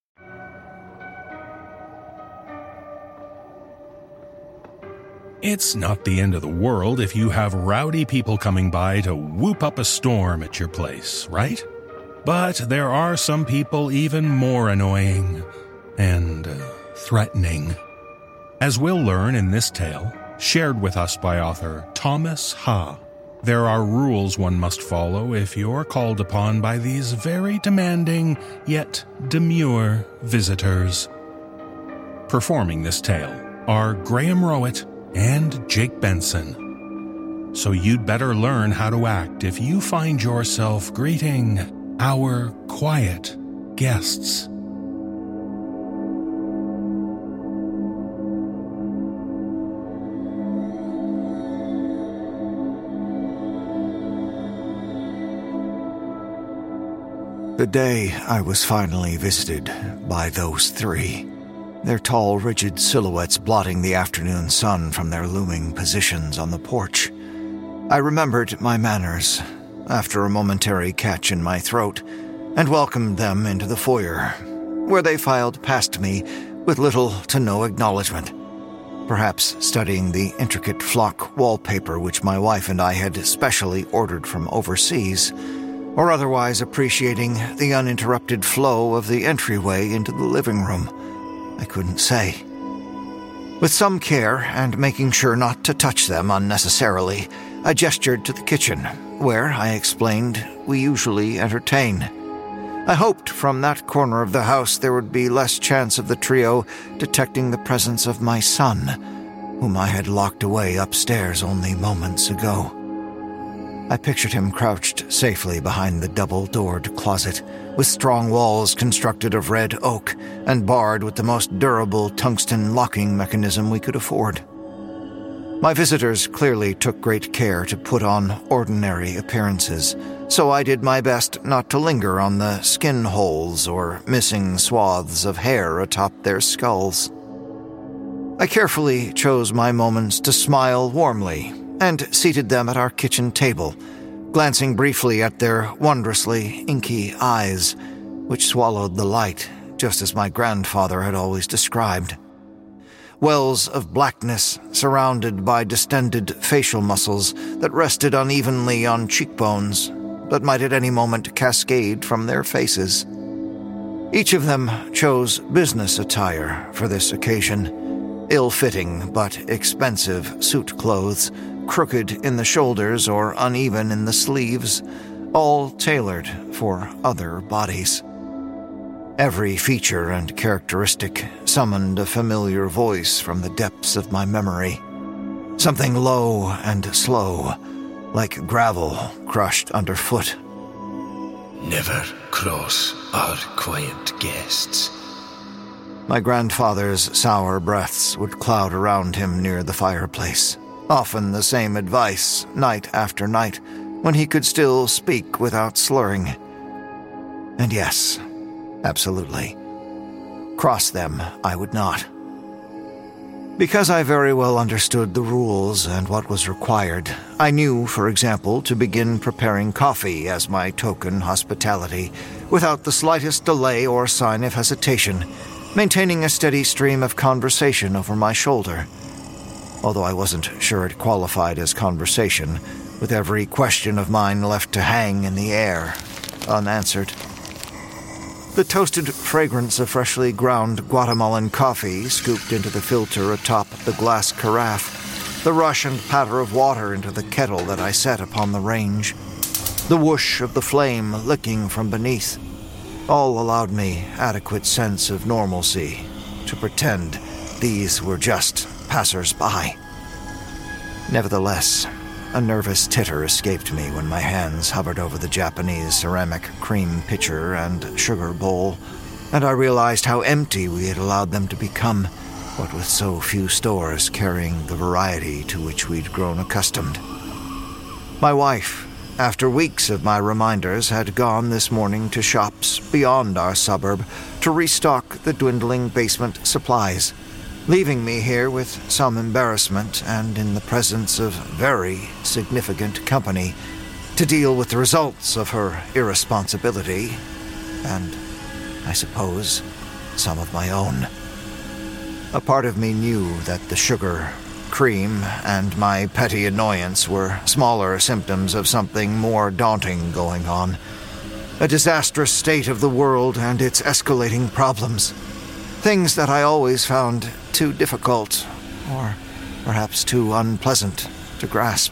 It's not the end of the world if you have rowdy people coming by to whoop up a storm at your place, right? But there are some people even more annoying and threatening. As we'll learn in this tale, shared with us by author Thomas Ha, there are rules one must follow if you're called upon by these very demanding yet demure visitors. Performing this tale are Graham Rowett and Jake Benson. So you'd better learn how to act if you find yourself greeting our quiet guests. The day I was finally visited by those three, their tall, rigid silhouettes blotting the afternoon sun from their looming positions on the porch, I remembered my manners after a momentary catch in my throat and welcomed them into the foyer, where they filed past me with little to no acknowledgement, perhaps studying the intricate flock wallpaper which my wife and I had specially ordered from overseas, or otherwise appreciating the uninterrupted flow of the entryway into the living room. I couldn't say. With some care, and making sure not to touch them unnecessarily, I gestured to the kitchen, where, I explained, we usually entertain. I hoped from that corner of the house there would be less chance of the trio detecting the presence of my son, whom I had locked away upstairs only moments ago. I pictured him crouched safely behind the double-doored closet, with strong walls constructed of red oak and barred with the most durable tungsten locking mechanism we could afford. My visitors clearly took great care to put on ordinary appearances, so I did my best not to linger on the skin holes or missing swaths of hair atop their skulls. I carefully chose my moments to smile warmly and seated them at our kitchen table, glancing briefly at their wondrously inky eyes, which swallowed the light, just as my grandfather had always described. Wells of blackness surrounded by distended facial muscles that rested unevenly on cheekbones, but might at any moment cascade from their faces. Each of them chose business attire for this occasion, ill-fitting but expensive suit clothes, crooked in the shoulders or uneven in the sleeves, all tailored for other bodies. Every feature and characteristic summoned a familiar voice from the depths of my memory. Something low and slow, like gravel crushed underfoot. Never cross our quiet guests. My grandfather's sour breaths would cloud around him near the fireplace. Often the same advice, night after night, when he could still speak without slurring. And yes, absolutely. Cross them I would not. Because I very well understood the rules and what was required, I knew, for example, to begin preparing coffee as my token hospitality, without the slightest delay or sign of hesitation, maintaining a steady stream of conversation over my shoulder. Although I wasn't sure it qualified as conversation, with every question of mine left to hang in the air, unanswered. The toasted fragrance of freshly ground Guatemalan coffee scooped into the filter atop the glass carafe, the rush and patter of water into the kettle that I set upon the range, the whoosh of the flame licking from beneath, all allowed me adequate sense of normalcy to pretend these were just passers-by. Nevertheless, a nervous titter escaped me when my hands hovered over the Japanese ceramic cream pitcher and sugar bowl, and I realized how empty we had allowed them to become, what with so few stores carrying the variety to which we'd grown accustomed. My wife, after weeks of my reminders, had gone this morning to shops beyond our suburb to restock the dwindling basement supplies, leaving me here with some embarrassment and in the presence of very significant company to deal with the results of her irresponsibility and, I suppose, some of my own. A part of me knew that the sugar, cream, and my petty annoyance were smaller symptoms of something more daunting going on. A disastrous state of the world and its escalating problems. Things that I always found too difficult, or perhaps too unpleasant, to grasp.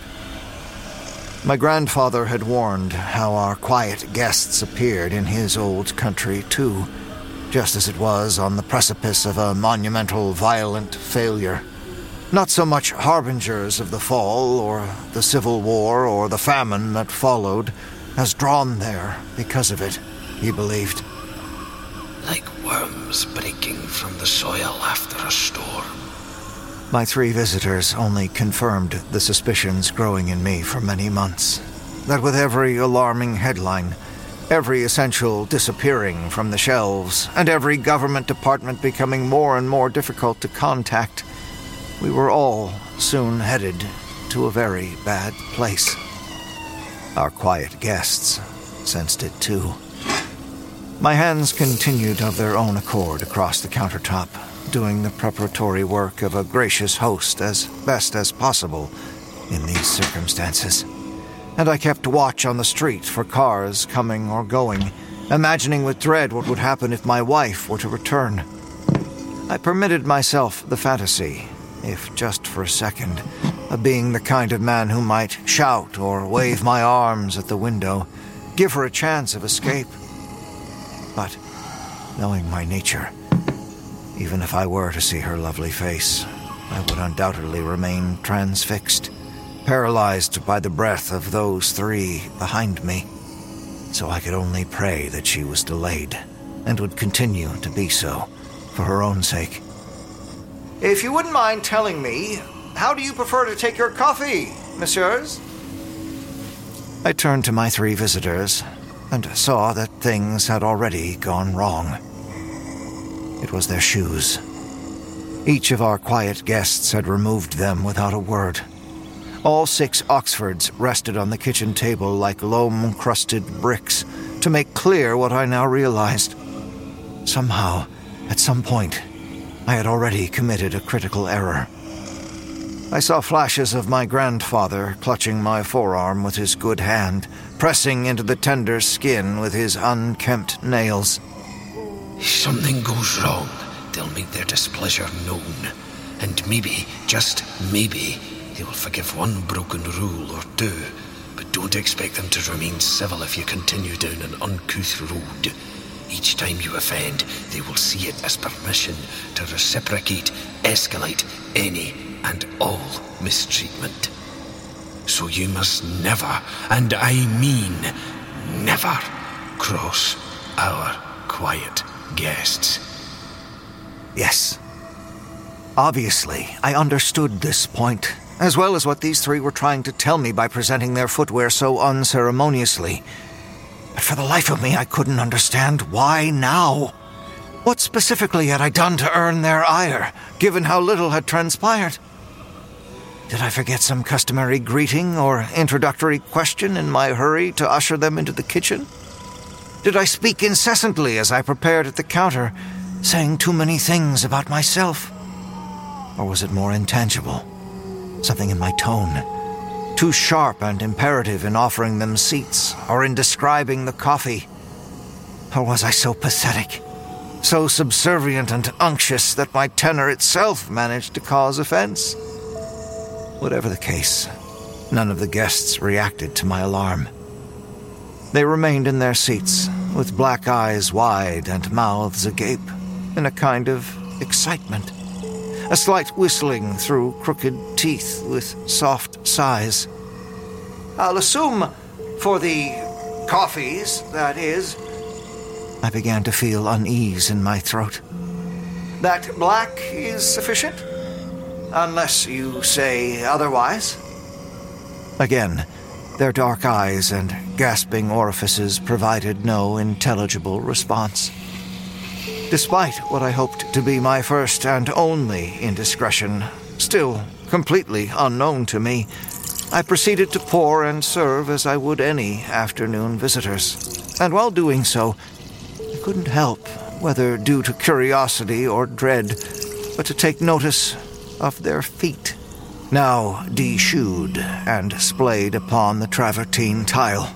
My grandfather had warned how our quiet guests appeared in his old country, too, just as it was on the precipice of a monumental violent failure. Not so much harbingers of the fall, or the Civil War, or the famine that followed, as drawn there because of it, he believed. Like worms breaking from the soil after a storm. My 3 visitors only confirmed the suspicions growing in me for many months, that with every alarming headline, every essential disappearing from the shelves, and every government department becoming more and more difficult to contact, we were all soon headed to a very bad place. Our quiet guests sensed it too. My hands continued of their own accord across the countertop, doing the preparatory work of a gracious host as best as possible in these circumstances. And I kept watch on the street for cars coming or going, imagining with dread what would happen if my wife were to return. I permitted myself the fantasy, if just for a second, of being the kind of man who might shout or wave my arms at the window, give her a chance of escape. But, knowing my nature, even if I were to see her lovely face, I would undoubtedly remain transfixed, paralyzed by the breath of those 3 behind me. So I could only pray that she was delayed, and would continue to be so, for her own sake. If you wouldn't mind telling me, how do you prefer to take your coffee, messieurs? I turned to my 3 visitors, and saw that things had already gone wrong. It was their shoes. Each of our quiet guests had removed them without a word. All 6 Oxfords rested on the kitchen table like loam-crusted bricks to make clear what I now realized. Somehow, at some point, I had already committed a critical error. I saw flashes of my grandfather clutching my forearm with his good hand, pressing into the tender skin with his unkempt nails. If something goes wrong, they'll make their displeasure known. And maybe, just maybe, they will forgive one broken rule or two, but don't expect them to remain civil if you continue down an uncouth road. Each time you offend, they will see it as permission to reciprocate, escalate any and all mistreatment. So you must never, and I mean never, cross our quiet guests. Yes. Obviously, I understood this point, as well as what these three were trying to tell me by presenting their footwear so unceremoniously. But for the life of me, I couldn't understand why now. What specifically had I done to earn their ire, given how little had transpired? Did I forget some customary greeting or introductory question in my hurry to usher them into the kitchen? Did I speak incessantly as I prepared at the counter, saying too many things about myself? Or was it more intangible? Something in my tone, too sharp and imperative in offering them seats or in describing the coffee? Or was I so pathetic, so subservient and unctuous that my tenor itself managed to cause offense? Whatever the case, none of the guests reacted to my alarm. They remained in their seats, with black eyes wide and mouths agape, in a kind of excitement. A slight whistling through crooked teeth with soft sighs. I'll assume for the coffees, that is. I began to feel unease in my throat. That black is sufficient? Unless you say otherwise. Again, their dark eyes and gasping orifices provided no intelligible response. Despite what I hoped to be my first and only indiscretion, still completely unknown to me, I proceeded to pour and serve as I would any afternoon visitors. And while doing so, I couldn't help, whether due to curiosity or dread, but to take notice of their feet, now de-shoed and splayed upon the travertine tile.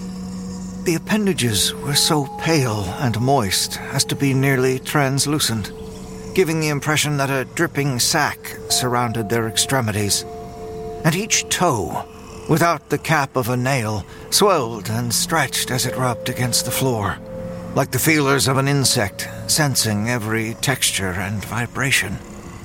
The appendages were so pale and moist as to be nearly translucent, giving the impression that a dripping sack surrounded their extremities. And each toe, without the cap of a nail, swelled and stretched as it rubbed against the floor, like the feelers of an insect, sensing every texture and vibration.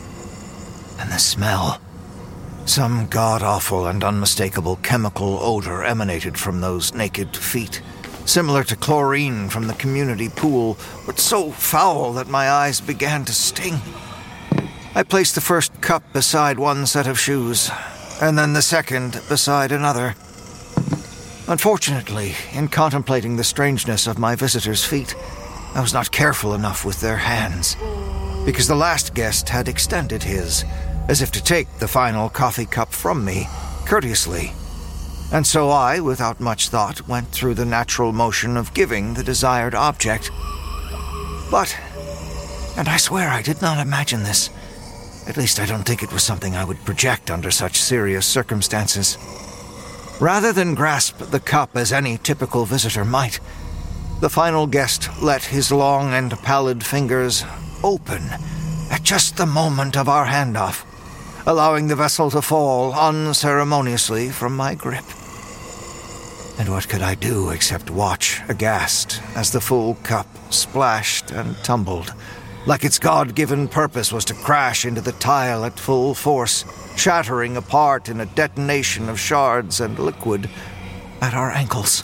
And the smell. Some god-awful and unmistakable chemical odor emanated from those naked feet, similar to chlorine from the community pool, but so foul that my eyes began to sting. I placed the first cup beside one set of shoes, and then the second beside another. Unfortunately, in contemplating the strangeness of my visitor's feet, I was not careful enough with their hands, because the last guest had extended his, as if to take the final coffee cup from me, courteously. And so I, without much thought, went through the natural motion of giving the desired object. But, and I swear I did not imagine this, at least I don't think it was something I would project under such serious circumstances. Rather than grasp the cup as any typical visitor might, the final guest let his long and pallid fingers open at just the moment of our handoff, allowing the vessel to fall unceremoniously from my grip. And what could I do except watch aghast as the full cup splashed and tumbled, like its God-given purpose was to crash into the tile at full force, shattering apart in a detonation of shards and liquid at our ankles.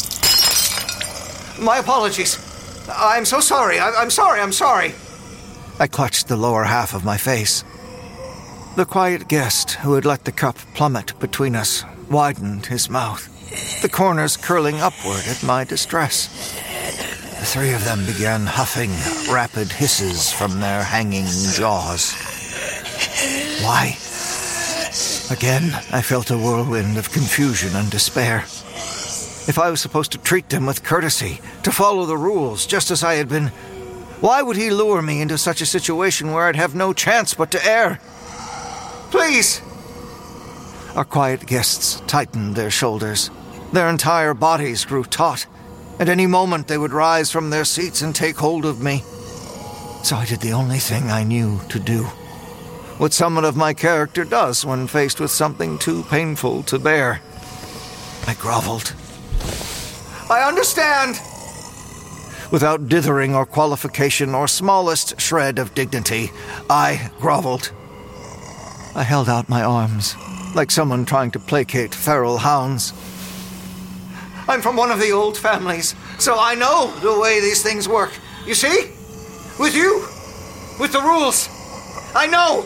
My apologies. I'm so sorry. I'm sorry. I clutched the lower half of my face. The quiet guest who had let the cup plummet between us widened his mouth, the corners curling upward at my distress. The three of them began huffing rapid hisses from their hanging jaws. Why? Again, I felt a whirlwind of confusion and despair. If I was supposed to treat them with courtesy, to follow the rules, just as I had been, why would he lure me into such a situation where I'd have no chance but to err? Please! Our quiet guests tightened their shoulders. Their entire bodies grew taut. At any moment they would rise from their seats and take hold of me. So I did the only thing I knew to do. what someone of my character does when faced with something too painful to bear. I groveled. I understand! Without dithering or qualification or smallest shred of dignity, I groveled. I held out my arms, like someone trying to placate feral hounds. I'm from one of the old families, so I know the way these things work. You see? With you, with the rules. I know!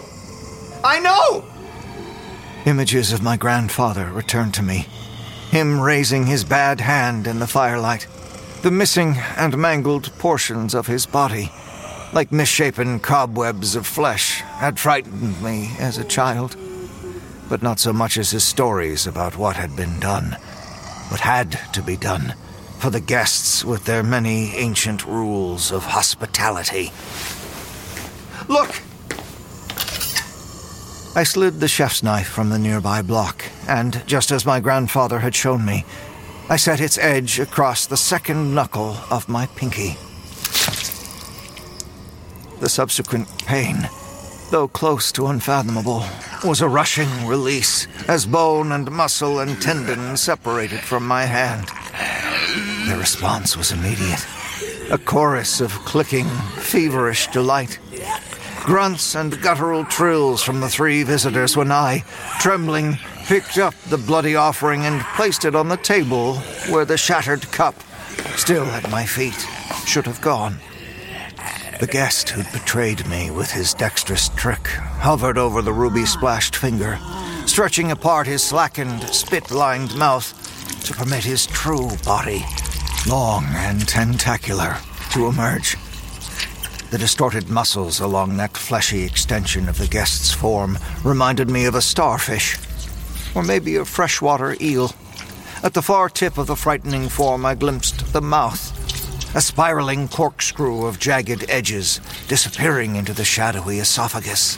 Images of my grandfather returned to me. Him raising his bad hand in the firelight. The missing and mangled portions of his body, like misshapen cobwebs of flesh, had frightened me as a child. But not so much as his stories about what had been done, what had to be done, for the guests with their many ancient rules of hospitality. Look! I slid the chef's knife from the nearby block, and just as my grandfather had shown me, I set its edge across the second knuckle of my pinky. The subsequent pain, though close to unfathomable, was a rushing release as bone and muscle and tendon separated from my hand. The response was immediate. A chorus of clicking, feverish delight. Grunts and guttural trills from the 3 visitors when I, trembling, picked up the bloody offering and placed it on the table where the shattered cup, still at my feet, should have gone. The guest who'd betrayed me with his dexterous trick hovered over the ruby-splashed finger, stretching apart his slackened, spit-lined mouth to permit his true body, long and tentacular, to emerge. The distorted muscles along that fleshy extension of the guest's form reminded me of a starfish, or maybe a freshwater eel. At the far tip of the frightening form I glimpsed the mouth, a spiraling corkscrew of jagged edges disappearing into the shadowy esophagus.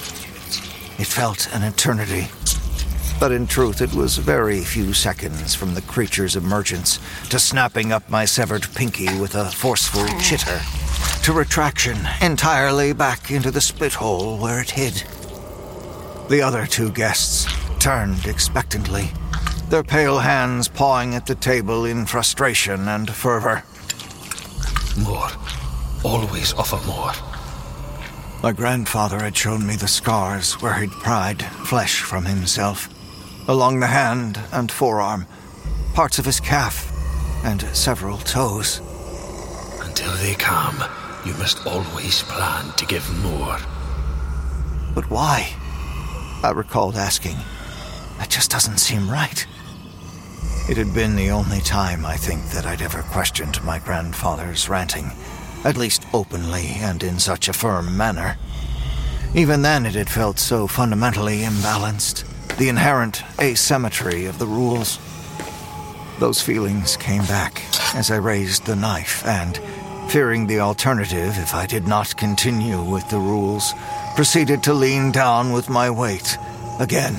It felt an eternity, but in truth it was very few seconds from the creature's emergence to snapping up my severed pinky with a forceful chitter, to retraction entirely back into the split hole where it hid. The other 2 guests turned expectantly, their pale hands pawing at the table in frustration and fervor. More. Always offer more. My grandfather had shown me the scars where he'd pried flesh from himself, along the hand and forearm, parts of his calf, and several toes. Until they come, you must always plan to give more. But why? I recalled asking. That just doesn't seem right. It had been the only time, I think, that I'd ever questioned my grandfather's ranting, at least openly and in such a firm manner. Even then it had felt so fundamentally imbalanced, the inherent asymmetry of the rules. Those feelings came back as I raised the knife and, fearing the alternative if I did not continue with the rules, proceeded to lean down with my weight. Again.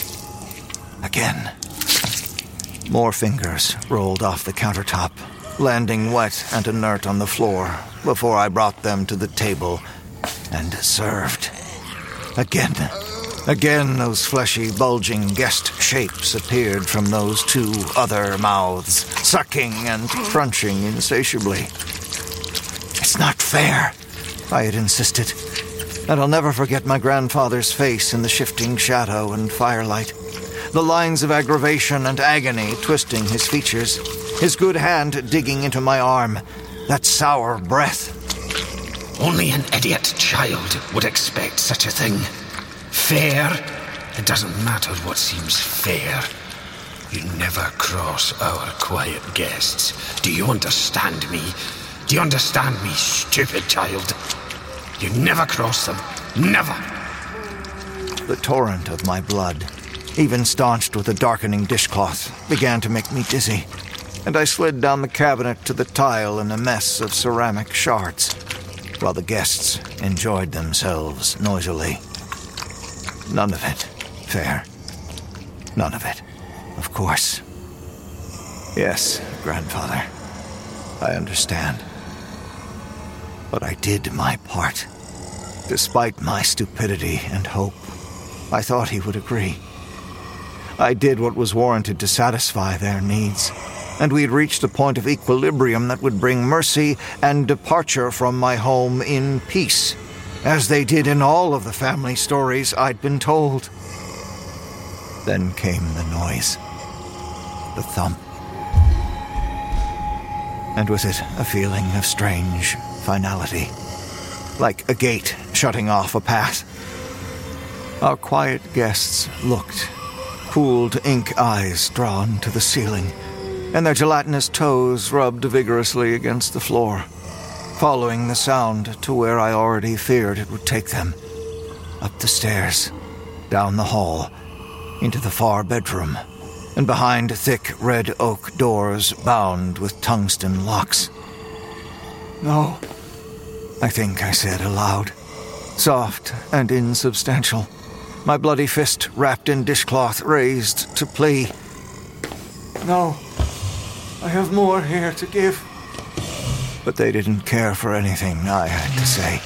More fingers rolled off the countertop, landing wet and inert on the floor before I brought them to the table and served. Again, those fleshy, bulging guest shapes appeared from those 2 other mouths, sucking and crunching insatiably. It's not fair, I had insisted, and I'll never forget my grandfather's face in the shifting shadow and firelight, the lines of aggravation and agony twisting his features, his good hand digging into my arm, that sour breath. Only an idiot child would expect such a thing. Fair? It doesn't matter what seems fair. You never cross our quiet guests. Do you understand me? Do you understand me, stupid child? You never cross them. Never! The torrent of my blood, even staunched with a darkening dishcloth, began to make me dizzy, and I slid down the cabinet to the tile in a mess of ceramic shards, while the guests enjoyed themselves noisily. None of it fair. None of it, of course. Yes, grandfather, I understand. But I did my part. Despite my stupidity and hope, I thought he would agree. I did what was warranted to satisfy their needs, and we had reached a point of equilibrium that would bring mercy and departure from my home in peace, as they did in all of the family stories I'd been told. Then came the noise, the thump, and with it a feeling of strange finality, like a gate shutting off a path. Our quiet guests looked, cooled ink eyes drawn to the ceiling, and their gelatinous toes rubbed vigorously against the floor, following the sound to where I already feared it would take them, up the stairs, down the hall, into the far bedroom, and behind thick red oak doors bound with tungsten locks. "No," I think I said aloud, soft and insubstantial, my bloody fist wrapped in dishcloth raised to plea. "No, I have more here to give." But they didn't care for anything I had to say.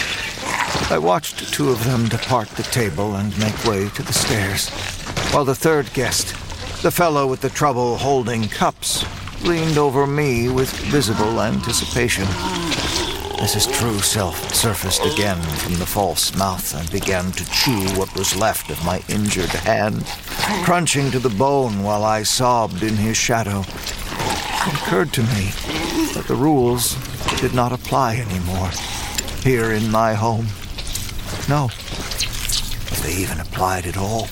I watched two of them depart the table and make way to the stairs, while the third guest, the fellow with the trouble holding cups, leaned over me with visible anticipation. As his true self surfaced again from the false mouth and began to chew what was left of my injured hand, crunching to the bone while I sobbed in his shadow, it occurred to me that the rules did not apply anymore here in my home. No, if they even applied at all.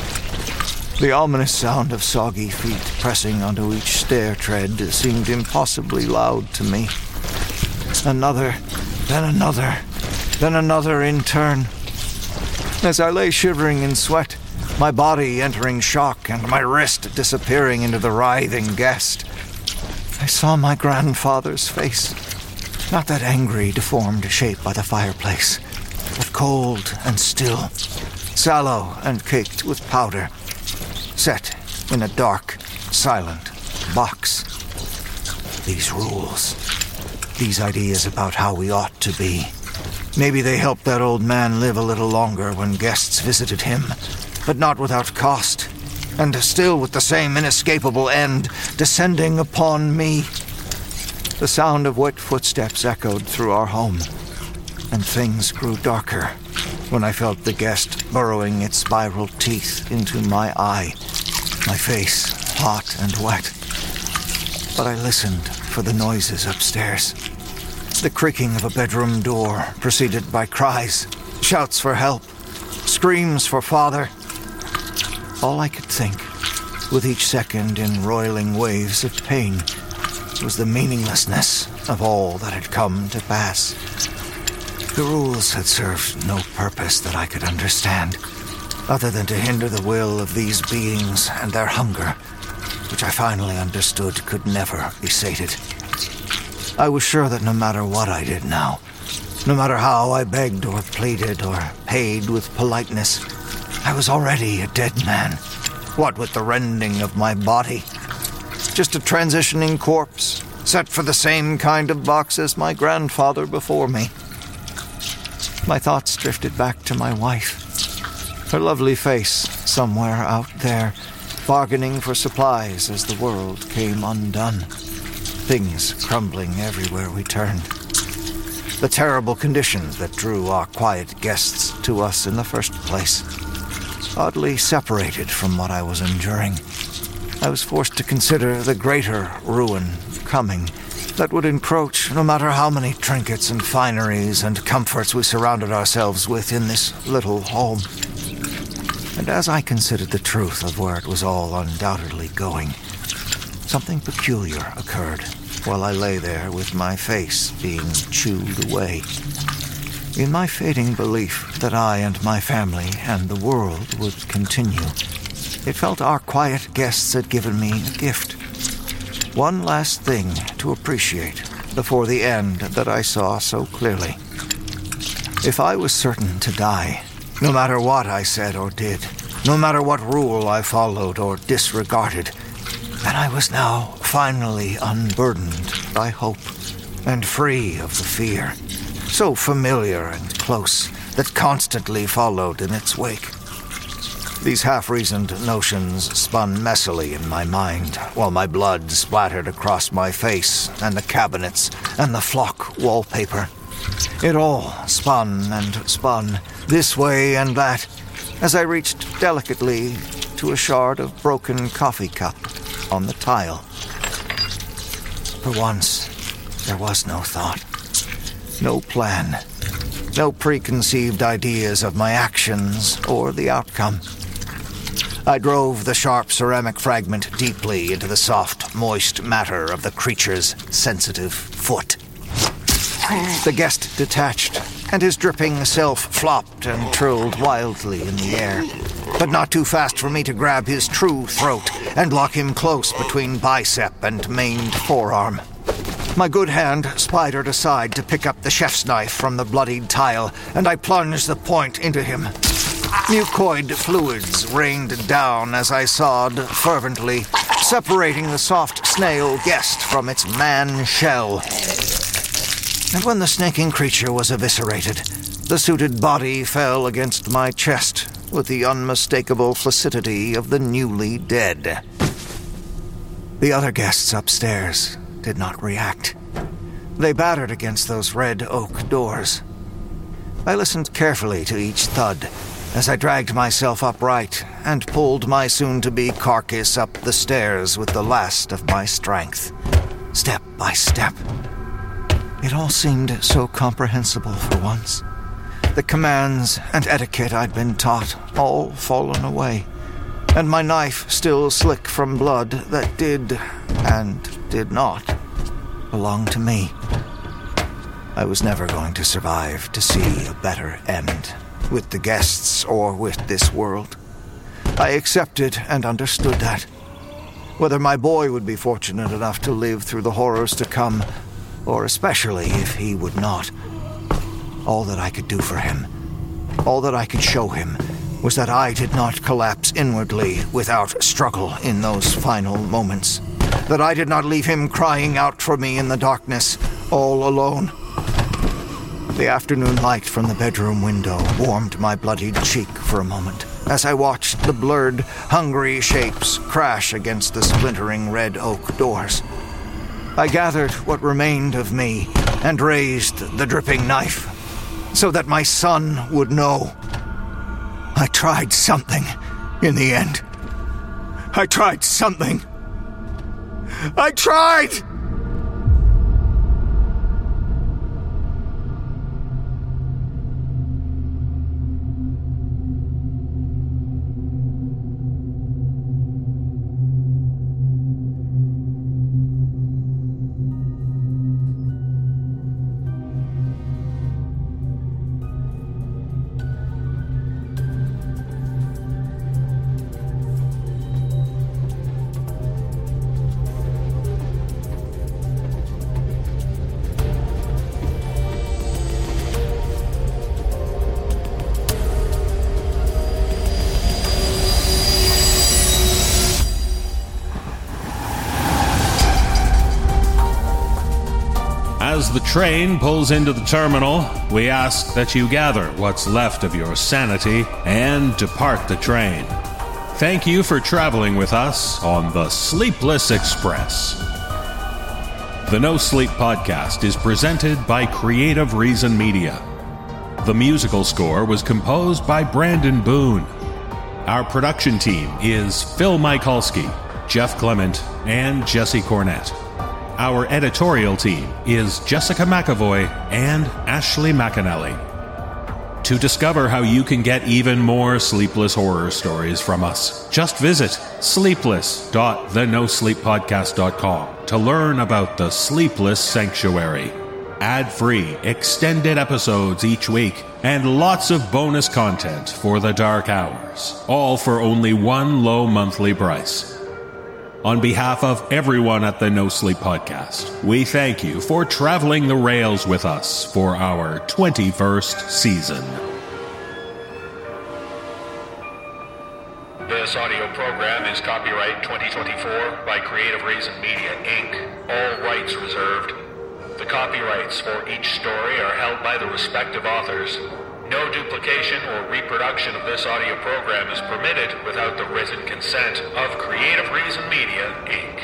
The ominous sound of soggy feet pressing onto each stair tread seemed impossibly loud to me. Another, then another, then another in turn. As I lay shivering in sweat, my body entering shock and my wrist disappearing into the writhing guest, I saw my grandfather's face. Not that angry, deformed shape by the fireplace, but cold and still, sallow and caked with powder, set in a dark, silent box. These rules, these ideas about how we ought to be. Maybe they helped that old man live a little longer when guests visited him, but not without cost, and still with the same inescapable end descending upon me. The sound of wet footsteps echoed through our home, and things grew darker when I felt the guest burrowing its spiral teeth into my eye, my face hot and wet. But I listened for the noises upstairs. The creaking of a bedroom door, preceded by cries, shouts for help, screams for father. All I could think, with each second in roiling waves of pain, was the meaninglessness of all that had come to pass. The rules had served no purpose that I could understand, other than to hinder the will of these beings and their hunger, which I finally understood could never be sated. I was sure that no matter what I did now, no matter how I begged or pleaded or paid with politeness, I was already a dead man. What with the rending of my body? Just a transitioning corpse, set for the same kind of box as my grandfather before me. My thoughts drifted back to my wife, her lovely face somewhere out there, bargaining for supplies as the world came undone, things crumbling everywhere we turned. The terrible conditions that drew our quiet guests to us in the first place, oddly separated from what I was enduring. I was forced to consider the greater ruin coming that would encroach no matter how many trinkets and fineries and comforts we surrounded ourselves with in this little home. And as I considered the truth of where it was all undoubtedly going, something peculiar occurred while I lay there with my face being chewed away. In my fading belief that I and my family and the world would continue, it felt our quiet guests had given me a gift. One last thing to appreciate before the end that I saw so clearly. If I was certain to die, no matter what I said or did, no matter what rule I followed or disregarded, then I was now finally unburdened by hope and free of the fear, so familiar and close that constantly followed in its wake. These half-reasoned notions spun messily in my mind, while my blood splattered across my face and the cabinets and the flock wallpaper. It all spun and spun, this way and that, as I reached delicately to a shard of broken coffee cup on the tile. For once, there was no thought, no plan, no preconceived ideas of my actions or the outcome. I drove the sharp ceramic fragment deeply into the soft, moist matter of the creature's sensitive foot. The guest detached, and his dripping self flopped and trilled wildly in the air, but not too fast for me to grab his true throat and lock him close between bicep and maned forearm. My good hand spidered aside to pick up the chef's knife from the bloodied tile, and I plunged the point into him. Mucoid fluids rained down as I sawed fervently, separating the soft snail guest from its man shell. And when the snaking creature was eviscerated, the suited body fell against my chest with the unmistakable flaccidity of the newly dead. The other guests upstairs did not react. They battered against those red oak doors. I listened carefully to each thud as I dragged myself upright and pulled my soon-to-be carcass up the stairs with the last of my strength, step by step. It all seemed so comprehensible for once. The commands and etiquette I'd been taught all fallen away, and my knife still slick from blood that did, and did not, belong to me. I was never going to survive to see a better end, with the guests or with this world. I accepted and understood that. Whether my boy would be fortunate enough to live through the horrors to come, or especially if he would not. All that I could do for him, all that I could show him, was that I did not collapse inwardly without struggle in those final moments. That I did not leave him crying out for me in the darkness, all alone. The afternoon light from the bedroom window warmed my bloodied cheek for a moment as I watched the blurred, hungry shapes crash against the splintering red oak doors. I gathered what remained of me and raised the dripping knife so that my son would know. I tried something in the end. I tried something. I tried! As the train pulls into the terminal, we ask that you gather what's left of your sanity and depart the train. Thank you for traveling with us on the Sleepless Express. The No Sleep Podcast is presented by Creative Reason Media. The musical score was composed by Brandon Boone. Our production team is Phil Michalski, Jeff Clement, and Jesse Cornett. Our editorial team is Jessica McAvoy and Ashley McAnally. To discover how you can get even more sleepless horror stories from us, just visit sleepless.thenosleeppodcast.com to learn about the Sleepless Sanctuary. Ad-free, extended episodes each week, and lots of bonus content for the dark hours, all for only one low monthly price. On behalf of everyone at the No Sleep Podcast, we thank you for traveling the rails with us for our 21st season. This audio program is copyright 2024 by Creative Reason Media, Inc., all rights reserved. The copyrights for each story are held by the respective authors. No duplication or reproduction of this audio program is permitted without the written consent of Creative Reason Media, Inc.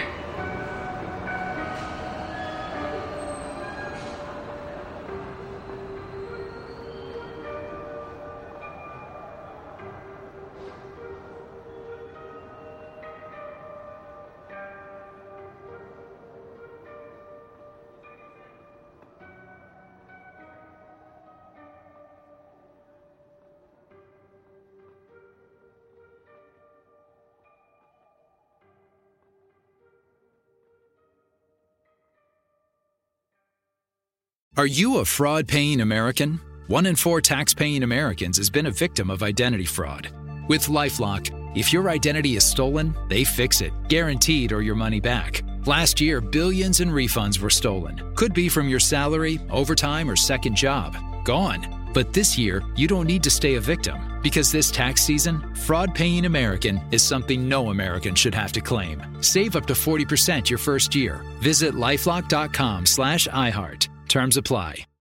Are you a fraud-paying American? 1 in 4 tax-paying Americans has been a victim of identity fraud. With LifeLock, if your identity is stolen, they fix it, guaranteed, or your money back. Last year, billions in refunds were stolen. Could be from your salary, overtime, or second job. Gone. But this year, you don't need to stay a victim, because this tax season, fraud-paying American is something no American should have to claim. Save up to 40% your first year. Visit LifeLock.com/iHeart. Terms apply.